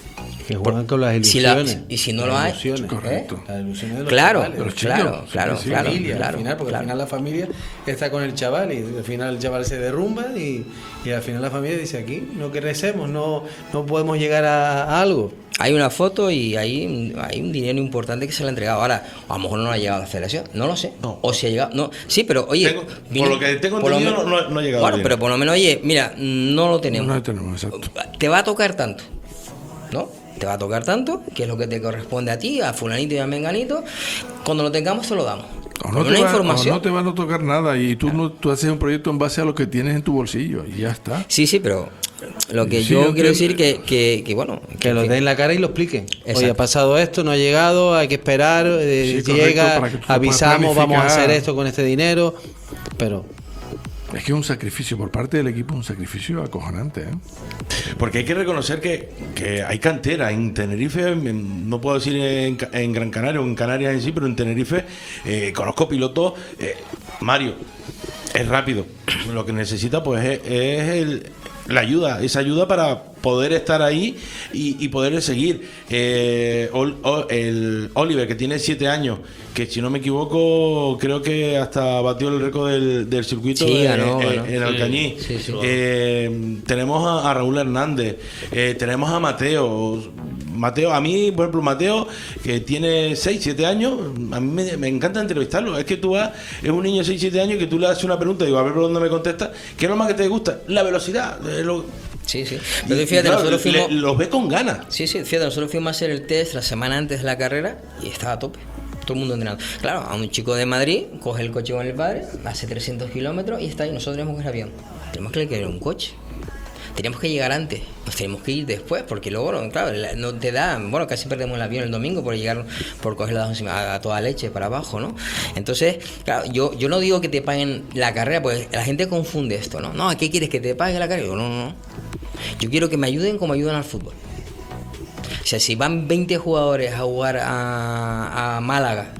Que juegan con las ilusiones. Si la, y si no lo hay, ilusiones, correcto. ¿eh? Las ilusiones de los claro, chavales, de los claro, chicos. claro, Sí, sí, claro, familia, claro, al final, porque claro. al final la familia está con el chaval y al final el chaval se derrumba y, y al final la familia dice aquí no crecemos, no, no podemos llegar a, a algo. Hay una foto y hay, hay un dinero importante que se le ha entregado. Ahora, a lo mejor no ha llegado a la federación, no lo sé. No. O si ha llegado, no. Sí, pero oye. Tengo- vino- por lo que tengo por lo entendido, menos- no- no ha llegado Bueno, bien. pero por lo menos, oye, mira, no lo tenemos. No lo tenemos, exacto. Te va a tocar tanto, ¿no? Te va a tocar tanto, que es lo que te corresponde a ti, a fulanito y a menganito. Cuando lo tengamos, te lo damos. O no, Con te una va, o información. no te van a tocar nada y tú, no, tú haces un proyecto en base a lo que tienes en tu bolsillo y ya está. Sí, sí, pero lo que Sí, yo yo quiero entiendo. decir que, que, que bueno, Que lo den la cara y lo expliquen. Exacto. Oye, ha pasado esto, no ha llegado, hay que esperar, eh, Sí, correcto, llega, para que tú te avisamos, puedas vamos a planificar. hacer esto con este dinero, pero Es que es un sacrificio por parte del equipo, un sacrificio acojonante, ¿eh? Porque hay que reconocer que, que hay cantera en Tenerife, en- no puedo decir en, Ca- en Gran Canaria o en Canarias en sí, pero en Tenerife eh, conozco pilotos. eh, Mario es rápido, lo que necesita pues es, es el- la ayuda, esa ayuda para poder estar ahí y, y poder seguir. Eh, Ol- o- el Oliver, que tiene siete años, que si no me equivoco creo que hasta batió el récord del, del circuito Sí, eh, ganó, eh, ganó. en Sí, Alcañiz. sí, sí. Eh, tenemos a, a Raúl Hernández, eh, tenemos a Mateo. Mateo, a mí, por ejemplo, Mateo, que tiene seis, siete años, a mí me, me encanta entrevistarlo. Es que tú vas, es un niño de seis, siete años que tú le haces una pregunta y digo, a ver por dónde me contesta. ¿Qué es lo más que te gusta? La velocidad. eh, lo- Sí, sí. y- Pero y fíjate, claro, nosotros le- fuimos. los ve con ganas. Sí, sí, fíjate, nosotros fuimos a hacer el test la semana antes de la carrera y estaba a tope. Todo el mundo entrenando. Claro, a un chico de Madrid coge el coche con el padre, hace trescientos kilómetros y está ahí. Nosotros tenemos que ir avión. Tenemos que ir un coche. Teníamos que llegar antes, nos tenemos que ir después, porque luego, no, claro, la- no te da, bueno, casi perdemos el avión el domingo por llegar, por coger la a, a toda leche para abajo, ¿no? Entonces, claro, yo, yo no digo que te paguen la carrera, pues la gente confunde esto, ¿no? No, ¿qué quieres? ¿Que te pague la carrera? Yo, no, no, no. Yo quiero que me ayuden como ayudan al fútbol. O sea, si van veinte jugadores a jugar a, a Málaga,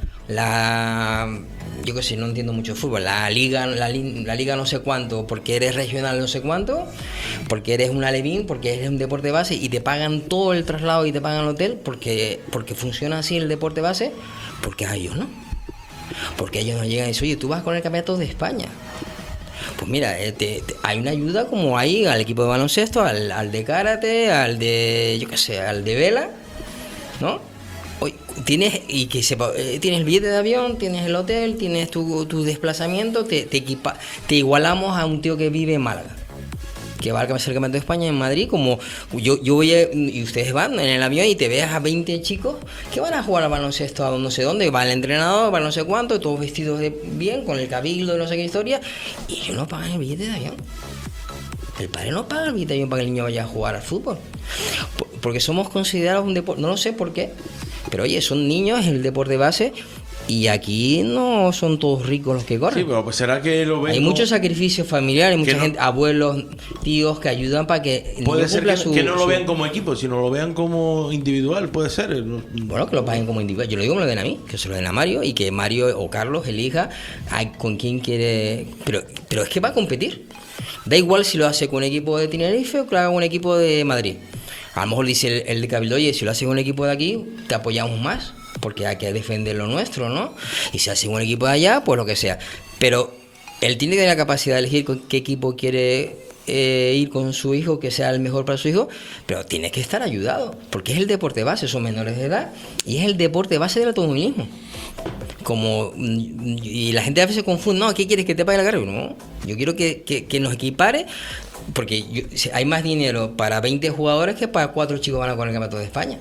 la... yo qué sé, no entiendo mucho de fútbol, la liga, la, li- la liga no sé cuánto, porque eres regional no sé cuánto, porque eres un alevín, porque eres un deporte base y te pagan todo el traslado y te pagan el hotel, porque, porque funciona así el deporte base, porque a ellos no. Porque ellos no llegan y dicen, oye, tú vas con el campeonato de España. Pues mira, eh, te- te- hay una ayuda como hay al equipo de baloncesto, al, al de karate, al de, yo qué sé, al de vela, ¿no? Oye, tienes y que sepa, eh, tienes el billete de avión, tienes el hotel, tienes tu, tu desplazamiento, te, te, equipa, te igualamos a un tío que vive en Málaga, que va al Campeonato de España en Madrid, como yo, yo voy a- y ustedes van en el avión y te veas a veinte chicos que van a jugar al baloncesto a no sé dónde, va el entrenador, va no sé cuánto, todos vestidos de bien, con el cabildo, no sé qué historia, y ellos no pagan el billete de avión. El padre no paga el billete de avión para que el niño vaya a jugar al fútbol. Por- Porque somos considerados un deporte, no lo sé por qué, pero oye, son niños, es el deporte base, y aquí no son todos ricos los que corren. Sí, pero pues será que lo ven. Hay como- muchos sacrificios familiares, mucha no- gente, abuelos, tíos que ayudan para que el Puede niño ser cumpla que, su- que no lo su- vean como equipo, sino lo vean como individual, puede ser. No- Bueno, que lo paguen como individual. Yo lo digo, me lo den a mí, que se lo den a Mario y que Mario o Carlos elija a con quién quiere. Pero, pero es que va a competir. Da igual si lo hace con un equipo de Tenerife o que lo haga con un equipo de Madrid. A lo mejor dice el, el de Cabildo, oye, si lo hace con un equipo de aquí, te apoyamos más, porque hay que defender lo nuestro, ¿no? Y si hace con un equipo de allá, pues lo que sea. Pero él tiene que tener la capacidad de elegir con qué equipo quiere eh, ir con su hijo, que sea el mejor para su hijo, pero tiene que estar ayudado, porque es el deporte base, son menores de edad, y es el deporte base del automovilismo. Como mm, y la gente a veces confunde, no, ¿qué quieres que te pague la carrera? No, yo quiero que, que, que nos equipare, porque yo- si hay más dinero para veinte jugadores que para cuatro chicos van a correr el campeonato de España.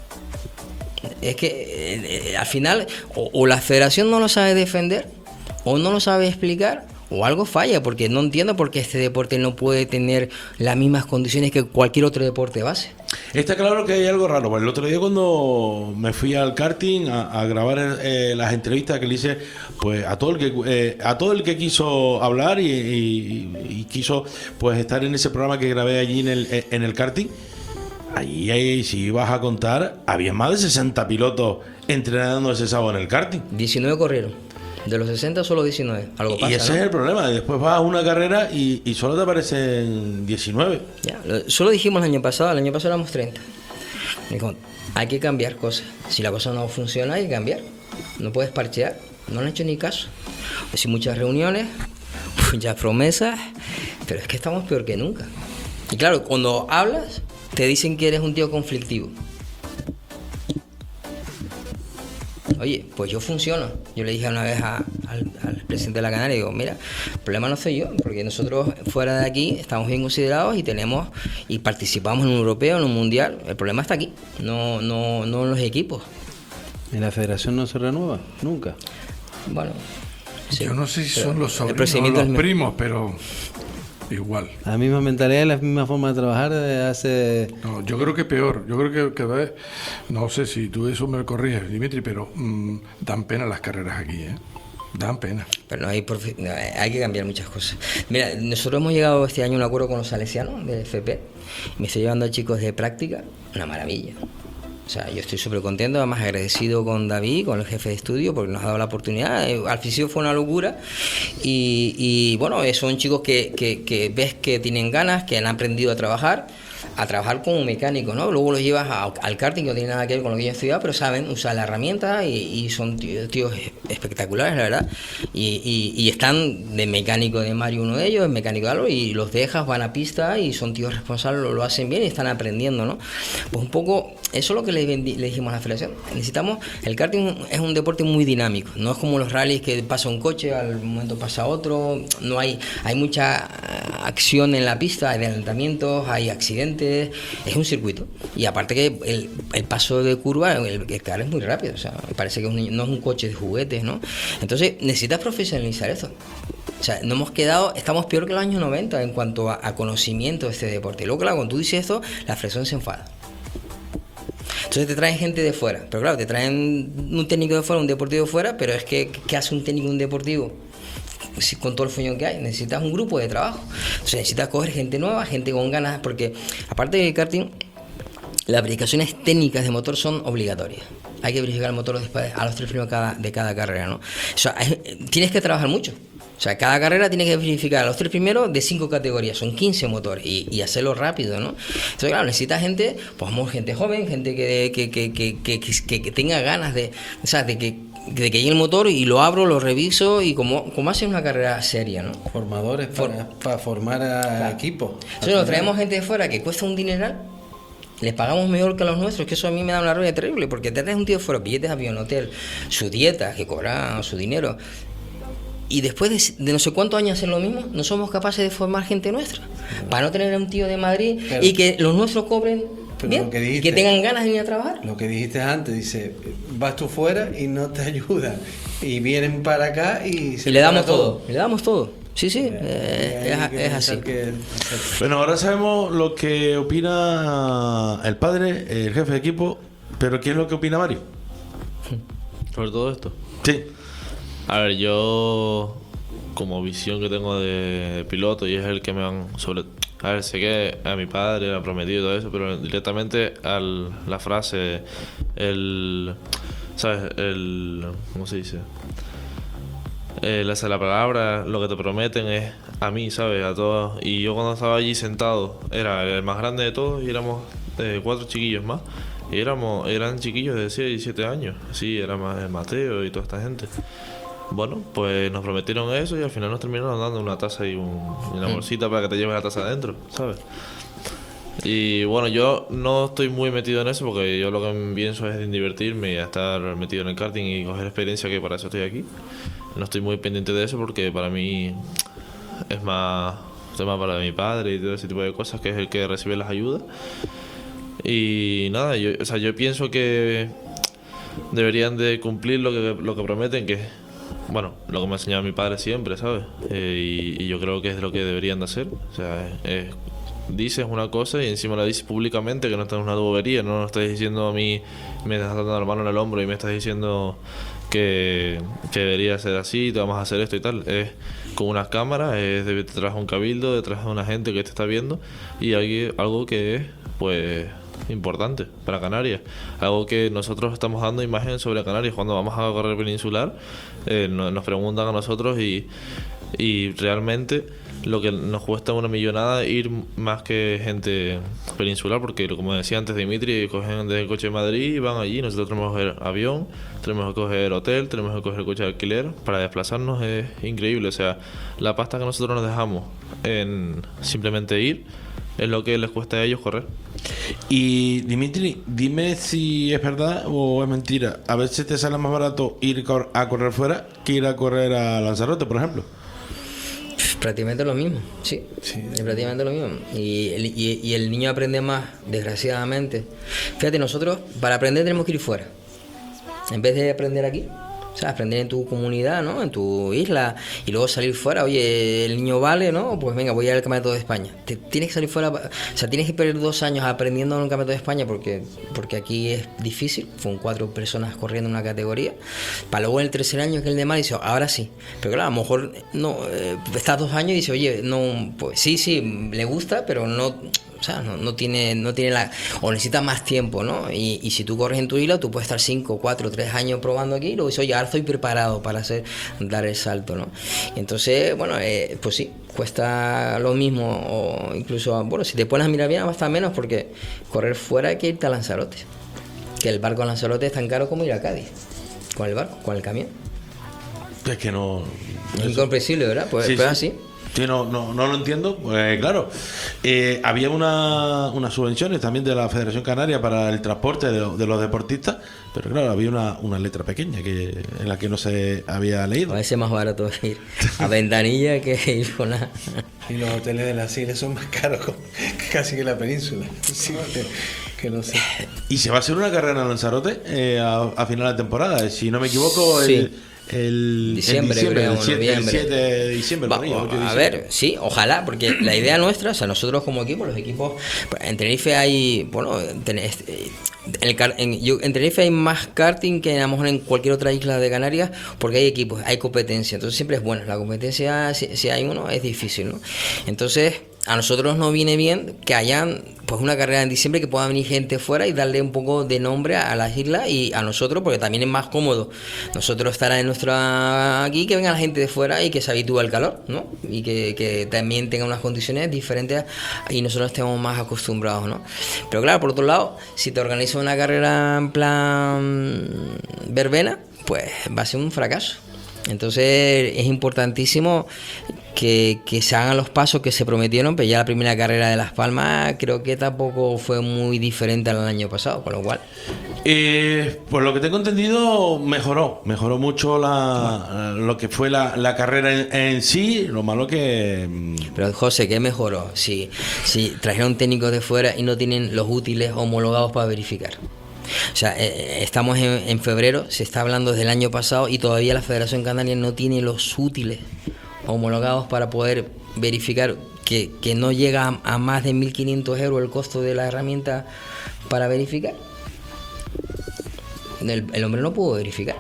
Es que eh, eh, al final o, o la federación no lo sabe defender o no lo sabe explicar o algo falla, porque no entiendo por qué este deporte no puede tener las mismas condiciones que cualquier otro deporte base. Está claro que hay algo raro. Pues el otro día cuando me fui al karting a, a grabar eh, las entrevistas que le hice, pues a todo el que eh, a todo el que quiso hablar y, y- y quiso pues estar en ese programa que grabé allí en el en el karting. Allí, ahí, si ibas a contar, había más de sesenta pilotos entrenando ese sábado en el karting. diecinueve corrieron. De los sesenta solo diecinueve. Algo pasa, Y ese ¿no? es el problema. Después vas a una carrera y, y solo te aparecen diecinueve. Ya, lo- solo dijimos el año pasado, el año pasado éramos treinta. Dijo, hay que cambiar cosas. Si la cosa no funciona, hay que cambiar. No puedes parchear. No le han hecho ni caso. He muchas reuniones, muchas promesas, pero es que estamos peor que nunca. Y claro, cuando hablas, te dicen que eres un tío conflictivo. Oye, pues yo funciono. Yo le dije una vez a, al, al presidente de la Canaria, digo, mira, el problema no soy yo, porque nosotros fuera de aquí estamos bien considerados y tenemos y participamos en un europeo, en un mundial. El problema está aquí, no, no, no en los equipos. ¿En la federación no se renueva? Nunca. Bueno, sí, yo no sé si son los el sobrinos o los primos, pero igual. La misma mentalidad y la misma forma de trabajar desde hace... No, yo creo que peor. Yo creo que cada vez, no sé si tú eso me corriges, Dimitri, pero mmm, dan pena las carreras aquí, ¿eh? Dan pena. Pero no hay, profe- no, hay que cambiar muchas cosas. Mira, nosotros hemos llegado este año a un acuerdo con los salesianos de F P. Me estoy llevando a chicos de práctica, una maravilla. O sea, yo estoy súper contento, además agradecido con David, con el jefe de estudio, porque nos ha dado la oportunidad. Al principio fue una locura y, y bueno, son chicos que, que, que ves que tienen ganas, que han aprendido a trabajar, a trabajar como mecánico, ¿no? Luego los llevas a, al karting, que no tiene nada que ver con lo que yo he estudiado, pero saben usar la herramienta y, y son tíos, tíos espectaculares, la verdad. Y, y, y están de mecánico de Mario, uno de ellos, es mecánico de algo, y los dejas, van a pista y son tíos responsables, lo, lo hacen bien y están aprendiendo, ¿no? Pues un poco, eso es lo que le, le dijimos a la federación. Necesitamos, el karting es un deporte muy dinámico, no es como los rallies que pasa un coche, al momento pasa otro, no hay, hay mucha acción en la pista, hay adelantamientos, hay accidentes, es un circuito. Y aparte que el, el paso de curva, el, el carro es muy rápido, o sea, parece que es un, no es un coche de juguetes, ¿no? Entonces necesitas profesionalizar eso. O sea, no hemos quedado, estamos peor que los años noventa en cuanto a, a conocimiento de este deporte. Y luego, claro, cuando tú dices esto, la federación se enfada. Entonces te traen gente de fuera, pero claro, te traen un técnico de fuera, un deportivo de fuera, pero es que, ¿qué hace un técnico de un deportivo? Con todo el follón que hay, necesitas un grupo de trabajo. Entonces necesitas coger gente nueva, gente con ganas, porque aparte del karting, las verificaciones técnicas de motor son obligatorias. Hay que verificar el motor después a los tres primeros de cada, de cada carrera, ¿no? O sea, es, tienes que trabajar mucho. O sea, cada carrera tienes que verificar a los tres primeros de cinco categorías, son quince motores, y, y hacerlo rápido, ¿no? Entonces, claro, necesitas gente, pues vamos, gente joven, gente que, que, que, que, que, que, que tenga ganas de, o sea, de que de que llegue el motor y lo abro, lo reviso y como, como hace una carrera seria, ¿no? Formadores para, For, para formar a claro. equipos. Entonces nos traemos gente de fuera que cuesta un dineral, les pagamos mejor que a los nuestros, que eso a mí me da una rabia terrible, porque te traes un tío de fuera, billetes de avión, hotel, su dieta, que cobra su dinero, y después de, de no sé cuántos años hacer lo mismo, no somos capaces de formar gente nuestra, para no tener a un tío de Madrid pero, y que los nuestros cobren bien, que, dijiste, que tengan ganas de ir a trabajar. Lo que dijiste antes, dice, vas tú fuera y no te ayudan, y vienen para acá y se y le damos todo. todo, le damos todo. Sí, sí, eh, es, es así. Que... Bueno, ahora sabemos lo que opina el padre, el jefe de equipo, pero ¿qué es lo que opina Mario? ¿Sobre todo esto? Sí. A ver, yo como visión que tengo de, de piloto, y es el que me han sobre... A ver, sé que a mi padre le han prometido todo eso, pero directamente a la frase, el... ¿Sabes? El... ¿Cómo se dice? Eh, la, la palabra, lo que te prometen es a mí, ¿sabes? A todos. Y yo cuando estaba allí sentado, era el más grande de todos y éramos eh, cuatro chiquillos más. Y éramos, eran chiquillos de seis y siete años. Sí, era más Mateo y toda esta gente. Bueno, pues nos prometieron eso y al final nos terminaron dando una taza y, un, y una bolsita para que te lleves la taza adentro, ¿sabes? Y bueno, yo no estoy muy metido en eso porque yo lo que pienso es en divertirme y a estar metido en el karting y coger experiencia, que para eso estoy aquí. No estoy muy pendiente de eso porque para mí es más tema para mi padre y todo ese tipo de cosas, que es el que recibe las ayudas. Y nada, yo, o sea, yo pienso que deberían de cumplir lo que, lo que prometen, que es, bueno, lo que me ha enseñado mi padre siempre, ¿sabes? Eh, y, y yo creo que es lo que deberían de hacer. O sea, es, es, dices una cosa y encima la dices públicamente, que no estás en una bobería, no, no estás diciendo a mí, me estás dando la mano en el hombro y me estás diciendo que, que debería ser así, te vamos a hacer esto y tal. Es con unas cámaras, es detrás de un cabildo, detrás de una gente que te está viendo, y hay algo que es, pues, importante para Canarias, algo que nosotros estamos dando imagen sobre Canarias. Cuando vamos a correr peninsular, eh, nos preguntan a nosotros y, y realmente lo que nos cuesta una millonada ir más que gente peninsular, porque como decía antes Dimitri, cogen desde el coche de Madrid y van allí, nosotros tenemos que coger avión, tenemos que coger hotel, tenemos que coger coche de alquiler, para desplazarnos es increíble, o sea, la pasta que nosotros nos dejamos en simplemente ir es lo que les cuesta a ellos correr. Y Dimitri, dime si es verdad o es mentira, a ver si te sale más barato ir a correr fuera que ir a correr a Lanzarote, por ejemplo. Prácticamente lo mismo, sí, sí. Es prácticamente lo mismo. Y el, y, y el niño aprende más, desgraciadamente. Fíjate, nosotros para aprender tenemos que ir fuera. En vez de aprender aquí, o sea, aprender en tu comunidad, ¿no? En tu isla, y luego salir fuera. Oye, el niño vale, ¿no? Pues venga, voy a ir al Campeonato de España. Te tienes que salir fuera, o sea, tienes que perder dos años aprendiendo en un Campeonato de España porque, porque aquí es difícil. Fueron cuatro personas corriendo en una categoría. Para luego en el tercer año, que es el de Mar, dice, ahora sí. Pero claro, a lo mejor no, eh, estás dos años y dice, oye, no, pues sí, sí, le gusta, pero no... O sea, no, no tiene no tiene la... O necesita más tiempo, ¿no? Y, y si tú corres en tu isla, tú puedes estar cinco, cuatro, tres años probando aquí y luego dices, oye, ahora estoy preparado para hacer dar el salto, ¿no? Y entonces, bueno, eh, pues sí, cuesta lo mismo. O incluso, bueno, si te pones a mirar bien, va a estar menos porque correr fuera hay que irte a Lanzarote. Que el barco a Lanzarote es tan caro como ir a Cádiz. Con el barco, con el camión. Es que no... Es incomprensible, ¿verdad? Pues, sí, pues sí. así. Sí, no, no, no lo entiendo. Pues claro, eh, había una, unas subvenciones también de la Federación Canaria para el transporte de, de los deportistas, pero claro, había una, una letra pequeña que en la que no se había leído. A veces es más barato ir a Ventanilla que ir con la... Y los hoteles de las islas son más caros que casi que la península. Sí, que, que no sé. Y se va a hacer una carrera en Lanzarote eh, a, a final de temporada, si no me equivoco. Sí. El, El diciembre, el diciembre, creo, el siete, el siete de diciembre. Va, por ahí, a ver, sí, ojalá, porque la idea nuestra, o sea, nosotros como equipo, los equipos, en Tenerife hay, bueno, en, el, en, yo, en Tenerife hay más karting que a lo mejor en cualquier otra isla de Canarias, porque hay equipos, hay competencia, entonces siempre es bueno, la competencia, si, si hay uno, es difícil, ¿no? Entonces, a nosotros nos viene bien que hayan pues una carrera en diciembre, que pueda venir gente fuera y darle un poco de nombre a las islas y a nosotros, porque también es más cómodo nosotros estar en nuestra aquí, que venga la gente de fuera y que se habitúe al calor, ¿no? Y que, que también tenga unas condiciones diferentes y nosotros estemos más acostumbrados, ¿no? Pero claro, por otro lado, si te organizas una carrera en plan verbena, pues va a ser un fracaso. Entonces es importantísimo que, que se hagan los pasos que se prometieron, pero ya la primera carrera de Las Palmas creo que tampoco fue muy diferente al año pasado, con lo cual... Eh, por lo que tengo entendido, mejoró, mejoró mucho la, lo que fue la, la carrera en, en sí, lo malo que... Pero José, ¿qué mejoró? Si, si trajeron técnicos de fuera y no tienen los útiles homologados para verificar. O sea, eh, estamos en, en febrero, se está hablando desde el año pasado y todavía la Federación Canaria no tiene los útiles homologados para poder verificar que, que no llega a, a más de mil quinientos euros el costo de la herramienta para verificar. El, el hombre no pudo verificar.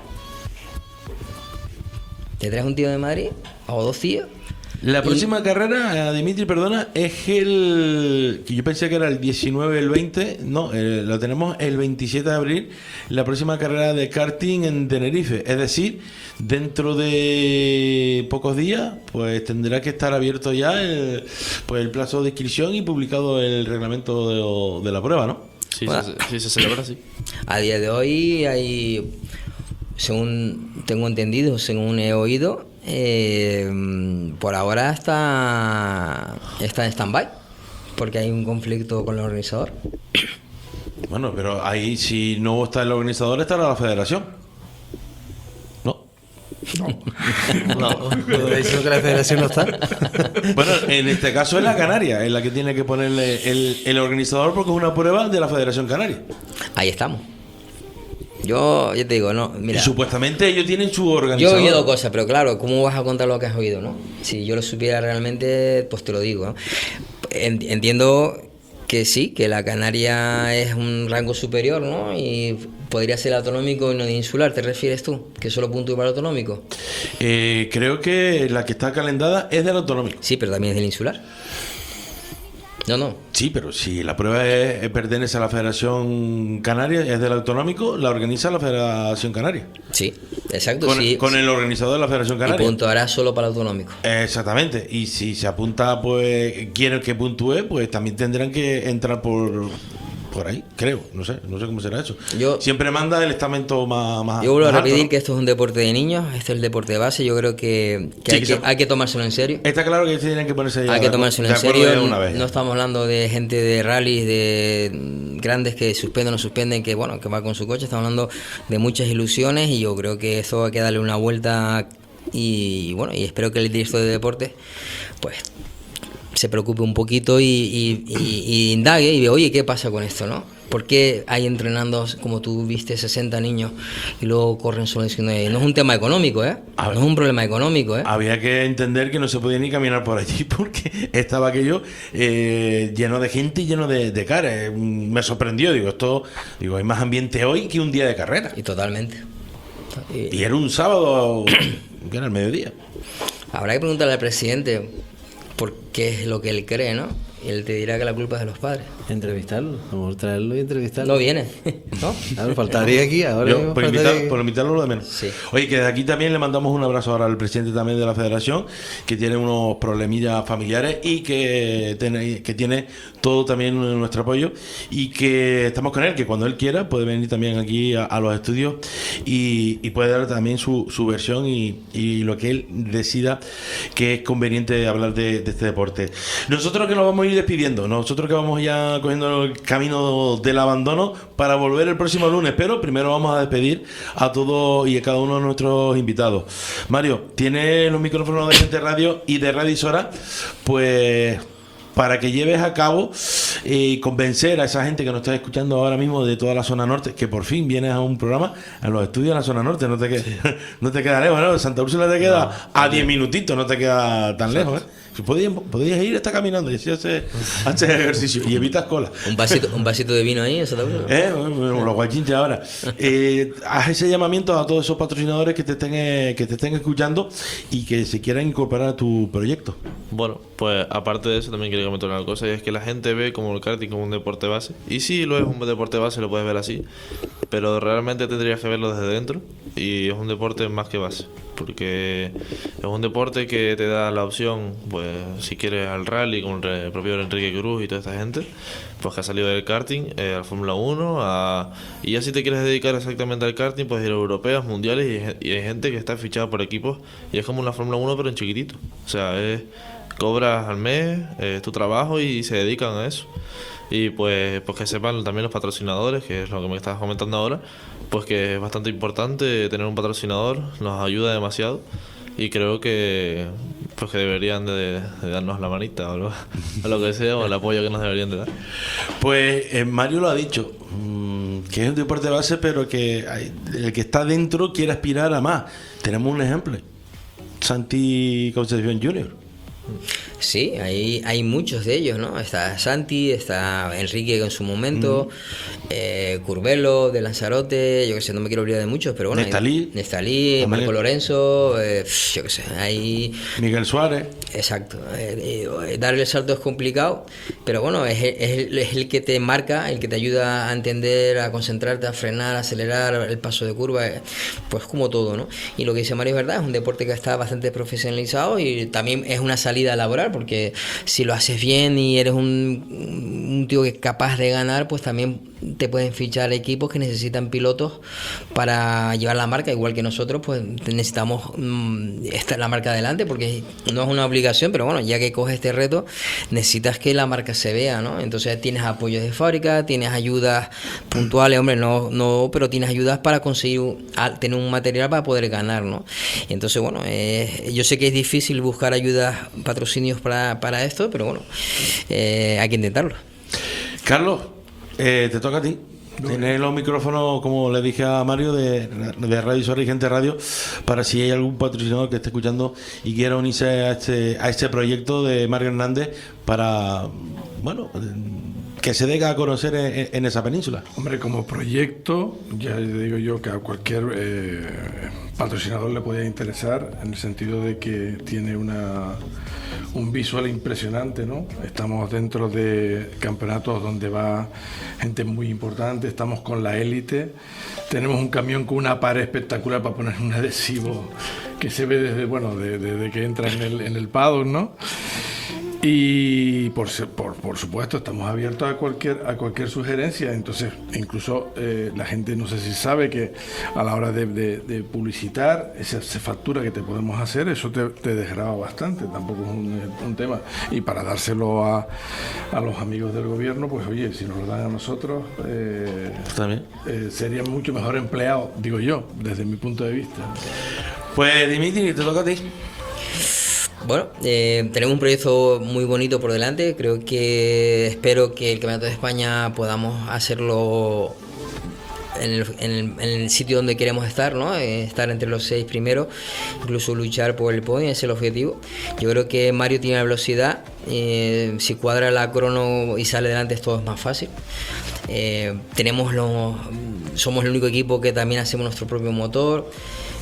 Te traes un tío de Madrid o dos tíos. La próxima y... carrera, Dimitri, perdona, es el... que yo pensé que era el diecinueve, el veinte, no, eh, lo tenemos el veintisiete de abril, la próxima carrera de karting en Tenerife. Es decir, dentro de pocos días, pues tendrá que estar abierto ya el, pues el plazo de inscripción y publicado el reglamento de, de la prueba, ¿no? Sí, bueno, se, sí, se celebra así. A día de hoy hay, según tengo entendido, según he oído, Eh, por ahora está está en stand-by porque hay un conflicto con el organizador. Bueno, pero ahí si no está el organizador estará la federación. No. No. No. ¿No diciendo que la federación no está? Bueno, en este caso es la Canaria, es la que tiene que ponerle el, el organizador porque es una prueba de la Federación Canaria. Ahí estamos. Yo, yo te digo, no, mira. Y supuestamente ellos tienen su organizador. Yo he oído cosas, pero claro, ¿cómo vas a contar lo que has oído, no? Si yo lo supiera realmente, pues te lo digo, ¿no? Entiendo que sí, que la Canaria es un rango superior, ¿no? Y podría ser autonómico y no insular, ¿te refieres tú? ¿Que solo punto para el autonómico? Eh, creo que la que está calendada es del autonómico. Sí, pero también es del insular. No, no. Sí, pero si la prueba es, pertenece a la Federación Canaria, es del autonómico, la organiza la Federación Canaria. Sí, exacto. Con, sí. con el organizador de la Federación Canaria. Y puntuará solo para el autonómico. Exactamente. Y si se apunta, pues, quiere que puntúe, pues también tendrán que entrar por... por ahí, creo, no sé, no sé cómo será eso. Yo, Siempre manda el estamento más, más Yo vuelvo más a repetir alto, ¿no? que esto es un deporte de niños, este es el deporte de base, yo creo que, que, Sí, hay, que que se- hay que tomárselo en serio. Está claro que tienen que ponerse ya Hay que tomárselo en de acuerdo serio, ya una vez. no estamos hablando de gente de rallies, de mm, grandes que suspenden o no suspenden, que bueno, que va con su coche, estamos hablando de muchas ilusiones y yo creo que eso hay que darle una vuelta y bueno, y espero que el director de deportes pues se preocupe un poquito y, y, y, y indague y ve, oye, ¿qué pasa con esto, no? ¿Por qué hay entrenando, como tú viste, sesenta niños y luego corren solo diecinueve? No es un tema económico, ¿eh? No es un problema económico, ¿eh? Había que entender que no se podía ni caminar por allí porque estaba aquello eh, lleno de gente y lleno de, de caras. Me sorprendió, digo, esto, digo, hay más ambiente hoy que un día de carrera. Y totalmente. Y, y era un sábado, que era el mediodía. Habrá que preguntarle al presidente por qué es lo que él cree, ¿no? Y él te dirá que la culpa es de los padres. Entrevistarlo, vamos a traerlo y entrevistarlo. No viene, ¿no? Claro, faltaría aquí ahora. Yo, mismo por, faltaría invitar, aquí. por invitarlo lo de menos. Sí. Oye, que de aquí también le mandamos un abrazo ahora al presidente también de la federación, que tiene unos problemillas familiares y que tiene, que tiene todo también nuestro apoyo y que estamos con él, que cuando él quiera puede venir también aquí a, a los estudios y, y puede dar también su, su versión y, y lo que él decida que es conveniente hablar de, de este deporte. Nosotros que nos vamos a ir despidiendo, nosotros que vamos ya cogiendo el camino del abandono para volver el próximo lunes, pero primero vamos a despedir a todos y a cada uno de nuestros invitados. Mario, tiene los micrófonos de Gente Radio y de Radio Isora, pues para que lleves a cabo y eh, convencer a esa gente que nos está escuchando ahora mismo de toda la zona norte, que por fin vienes a un programa a los estudios de la zona norte, no te queda, no te queda lejos, ¿no? Santa Úrsula te queda no, a diez minutitos, no te queda tan exacto. lejos, ¿eh? Podías, podías ir hasta caminando y así haces, haces ejercicio y evitas cola. Un vasito, un vasito de vino ahí, eso también. ¿Eh? Bueno, los guachinches ahora. Eh, haz ese llamamiento a todos esos patrocinadores que te estén eh, que te estén escuchando y que se quieran incorporar a tu proyecto. Bueno, pues aparte de eso también quería comentar una cosa, y es que la gente ve como el karting como un deporte base, y sí lo es un deporte base, lo puedes ver así, pero realmente tendrías que verlo desde dentro, y es un deporte más que base, porque es un deporte que te da la opción, pues si quieres al rally, con el propio Enrique Cruz y toda esta gente, pues que ha salido del karting, eh, al Fórmula uno, a... y ya si te quieres dedicar exactamente al karting, puedes ir a europeas, mundiales, y, y hay gente que está fichada por equipos, y es como una Fórmula uno pero en chiquitito, o sea, es... cobras al mes, eh, es tu trabajo y se dedican a eso. Y pues, pues que sepan también los patrocinadores, que es lo que me estabas comentando ahora, pues que es bastante importante tener un patrocinador, nos ayuda demasiado y creo que pues que deberían de, de darnos la manita o lo, o lo que sea, o el apoyo que nos deberían de dar. Pues eh, Mario lo ha dicho, mmm, que es un deporte base, pero que hay, el que está dentro quiere aspirar a más. Tenemos un ejemplo, Santi Concepción junior Sí, hay, hay muchos de ellos, ¿no? Está Santi, está Enrique en su momento, mm. eh, Curvelo de Lanzarote, yo que sé, no me quiero olvidar de muchos, pero bueno. Nestalí. Nestalí, Marco Lorenzo, eh, yo que sé, hay... Miguel Suárez. Exacto. Eh, eh, dar el salto es complicado, pero bueno, es, es, el, es el que te marca, el que te ayuda a entender, a concentrarte, a frenar, a acelerar el paso de curva, eh, pues como todo, ¿no? Y lo que dice Mario es verdad, es un deporte que está bastante profesionalizado y también es una salida laboral, porque si lo haces bien y eres un, un tío que es capaz de ganar, pues también te pueden fichar equipos que necesitan pilotos para llevar la marca, igual que nosotros pues necesitamos mmm, esta, la marca adelante, porque no es una obligación, pero bueno, ya que coges este reto necesitas que la marca se vea, ¿no? Entonces tienes apoyos de fábrica, tienes ayudas puntuales, hombre, no, no, pero tienes ayudas para conseguir tener un material para poder ganar, ¿no? Y entonces bueno, eh, yo sé que es difícil buscar ayudas, patrocinios para, para esto, pero bueno, eh, hay que intentarlo. Carlos, eh, te toca a ti. Tienes los micrófonos, como le dije a Mario, de, de Radio Isora y Gente Radio, para si hay algún patrocinador que esté escuchando y quiera unirse a este, a este proyecto de Mario Hernández para, bueno, que se dé a conocer en, en esa península? Hombre, como proyecto, ya le digo yo que a cualquier eh, patrocinador le podía interesar, en el sentido de que tiene una, un visual impresionante, ¿no? Estamos dentro de campeonatos donde va gente muy importante, estamos con la élite, tenemos un camión con una pared espectacular para poner un adhesivo que se ve desde, bueno, desde de, de que entra en el, en el paddock, ¿no? Y por, por, por supuesto estamos abiertos a cualquier a cualquier sugerencia. Entonces incluso eh, la gente no sé si sabe que a la hora de, de, de publicitar esa, esa factura que te podemos hacer, eso te, te desgrava bastante, tampoco es un, un tema. Y para dárselo a, a los amigos del gobierno, pues oye, si nos lo dan a nosotros, eh, también eh, sería mucho mejor empleado, digo yo, desde mi punto de vista. Pues Dimitri, te toca a ti. Bueno, eh, tenemos un proyecto muy bonito por delante. Creo que espero que el Campeonato de España podamos hacerlo en el, en el, en el sitio donde queremos estar, ¿no? Eh, estar entre los seis primeros, incluso luchar por el podio, ese es el objetivo. Yo creo que Mario tiene la velocidad, eh, si cuadra la crono y sale delante todo es más fácil. Eh, tenemos los, somos el único equipo que también hacemos nuestro propio motor.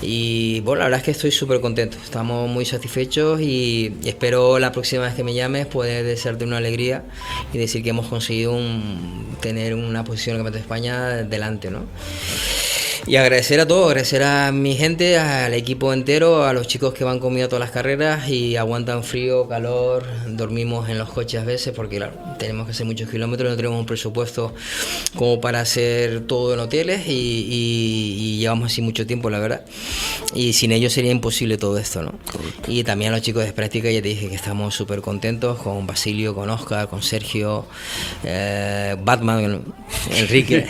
Y bueno, la verdad es que estoy súper contento, estamos muy satisfechos y espero la próxima vez que me llames poder desearte una alegría y decir que hemos conseguido un, tener una posición en el Campeonato de España delante, ¿no? Y agradecer a todos, agradecer a mi gente, al equipo entero, a los chicos que van conmigo a todas las carreras y aguantan frío, calor, dormimos en los coches a veces porque claro, tenemos que hacer muchos kilómetros, no tenemos un presupuesto como para hacer todo en hoteles y, y, y llevamos así mucho tiempo, la verdad. Y sin ellos sería imposible todo esto, ¿no? Correcto. Y también a los chicos de práctica, ya te dije que estamos súper contentos con Basilio, con Oscar, con Sergio, eh, Batman, Enrique,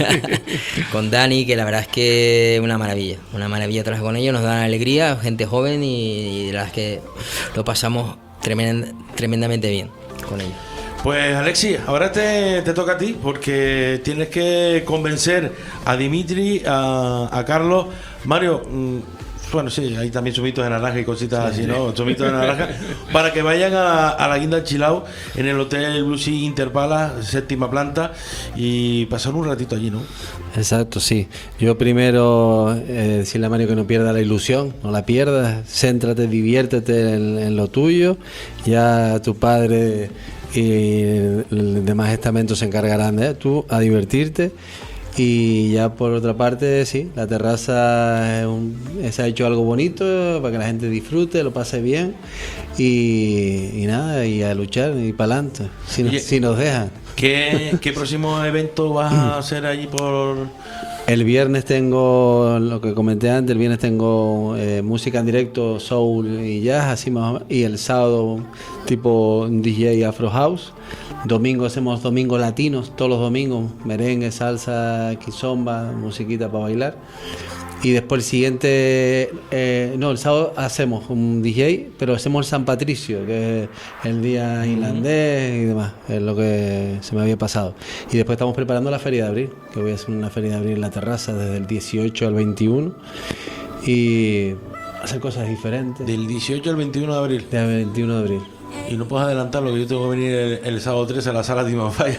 con Dani, que la verdad es que una maravilla, una maravilla trabajar con ellos, nos dan alegría, gente joven y, y la verdad es que lo pasamos tremend, tremendamente bien con ellos. Pues Alexis, ahora te, te toca a ti porque tienes que convencer a Dimitri, a, a Carlos, Mario. Mmm, Bueno, sí, hay también zumitos de naranja y cositas sí, así, ¿no? Zumitos de naranja. Para que vayan a, a la Guinda Chill Out en el Hotel Blue Sea Interpala, séptima planta, y pasar un ratito allí, ¿no? Exacto, sí. Yo primero eh, decirle a Mario que no pierda la ilusión, no la pierdas, céntrate, diviértete en, en lo tuyo. Ya tu padre y el demás estamento se encargarán de tú a divertirte. Y ya por otra parte, sí, la terraza es un, se ha hecho algo bonito para que la gente disfrute, lo pase bien y, y nada, y a luchar y para adelante, si, nos, si nos dejan. ¿Qué, ¿Qué próximo evento vas a hacer allí por...? El viernes tengo, lo que comenté antes, el viernes tengo eh, música en directo, soul y jazz, así más o menos, y el sábado tipo D J Afro House. Domingo hacemos domingos latinos, todos los domingos, merengue, salsa, kizomba, musiquita para bailar. Y después el siguiente, eh, no, el sábado hacemos un D J, pero hacemos el San Patricio, que es el día irlandés y demás, es lo que se me había pasado. Y después estamos preparando la Feria de Abril, que voy a hacer una Feria de Abril en la terraza desde el dieciocho al veintiuno. Y hacer cosas diferentes. Del dieciocho al veintiuno de abril. Del veintiuno de abril. Y no puedes adelantar lo que yo tengo que venir el, el sábado trece a la sala de Timafaya.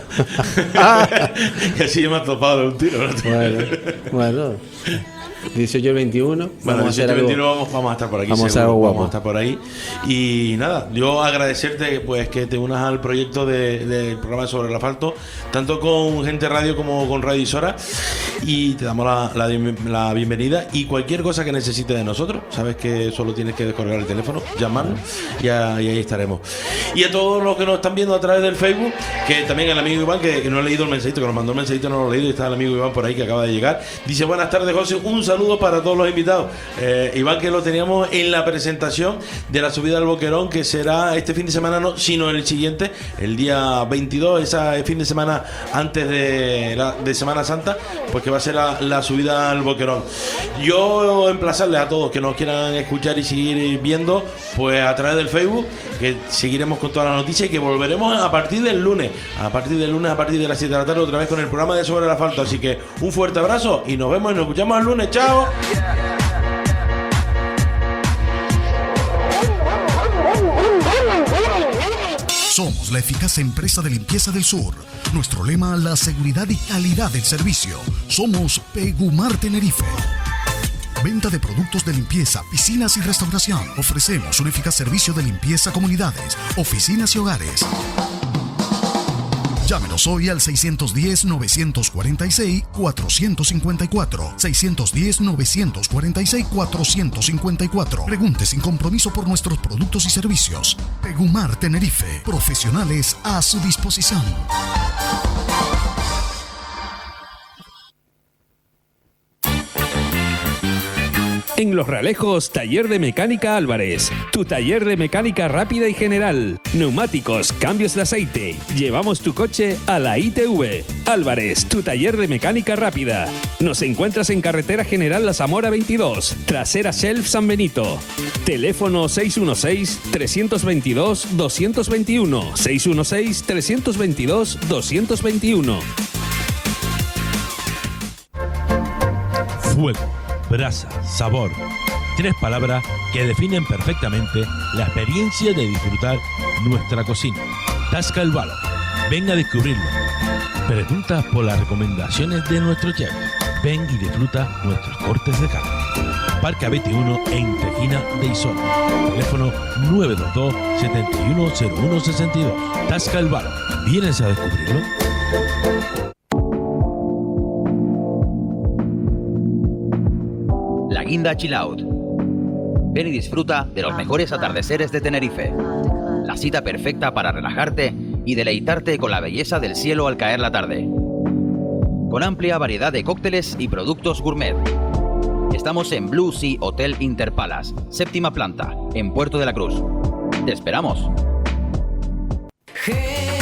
Y así yo me he topado de un tiro, ¿no? Bueno, bueno. dieciocho al veintiuno. Bueno, dieciocho al veintiuno vamos, vamos a estar por aquí. Vamos, seguro, a, algo vamos a estar por ahí. Y nada, yo agradecerte pues que te unas al proyecto de, del programa Sobre el Asfalto, tanto con Gente Radio como con Radio Isora. Y te damos la, la, la bienvenida. Y cualquier cosa que necesites de nosotros, sabes que solo tienes que descargar el teléfono, llamarnos y, y ahí estaremos. Y a todos los que nos están viendo a través del Facebook, que también el amigo Iván, que, que no ha leído el mensajito, que nos mandó el mensajito, no lo ha leído, y está el amigo Iván por ahí que acaba de llegar. Dice: buenas tardes, José, un saludo para todos los invitados. Eh, Iván, que lo teníamos en la presentación de la subida al Boquerón, que será este fin de semana, no, sino el siguiente, el día veintidós, ese fin de semana antes de, la, de Semana Santa, pues que va a ser la, la subida al Boquerón. Yo emplazarles a todos que nos quieran escuchar y seguir viendo, pues a través del Facebook, que seguiremos con todas las noticias y que volveremos a partir del lunes, a partir del lunes, a partir de las siete de la tarde, otra vez con el programa de Sobre el Asfalto. Así que un fuerte abrazo y nos vemos y nos escuchamos el lunes. ¡Chao! Somos la eficaz empresa de limpieza del sur. Nuestro lema, la seguridad y calidad del servicio. Somos Pegumar Tenerife. Venta de productos de limpieza, piscinas y restauración. Ofrecemos un eficaz servicio de limpieza a comunidades, oficinas y hogares. Llámenos hoy al seiscientos diez, novecientos cuarenta y seis, cuatrocientos cincuenta y cuatro. seiscientos diez, novecientos cuarenta y seis, cuatrocientos cincuenta y cuatro. Pregunte sin compromiso por nuestros productos y servicios. Pegumar Tenerife. Profesionales a su disposición. En Los Realejos, Taller de Mecánica Álvarez. Tu taller de mecánica rápida y general. Neumáticos, cambios de aceite. Llevamos tu coche a la I T V. Álvarez, tu taller de mecánica rápida. Nos encuentras en Carretera General La Zamora veintidós, trasera Shelf San Benito. Teléfono seis uno seis, tres dos dos, dos dos uno. seis uno seis, tres dos dos, dos dos uno. Fuego, brasa, sabor. Tres palabras que definen perfectamente la experiencia de disfrutar nuestra cocina. Tasca el Valor. Ven a descubrirlo. Pregunta por las recomendaciones de nuestro chef. Ven y disfruta nuestros cortes de carne. Parque A veintiuno en Tejina de Isona. Teléfono nueve dos dos, siete uno cero uno seis dos. Tasca el Valor. ¿Vienes a descubrirlo? La Guinda Chill Out. Ven y disfruta de los mejores atardeceres de Tenerife. La cita perfecta para relajarte y deleitarte con la belleza del cielo al caer la tarde. Con amplia variedad de cócteles y productos gourmet. Estamos en Blue Sea Hotel Interpalace, séptima planta, en Puerto de la Cruz. ¡Te esperamos! Hey.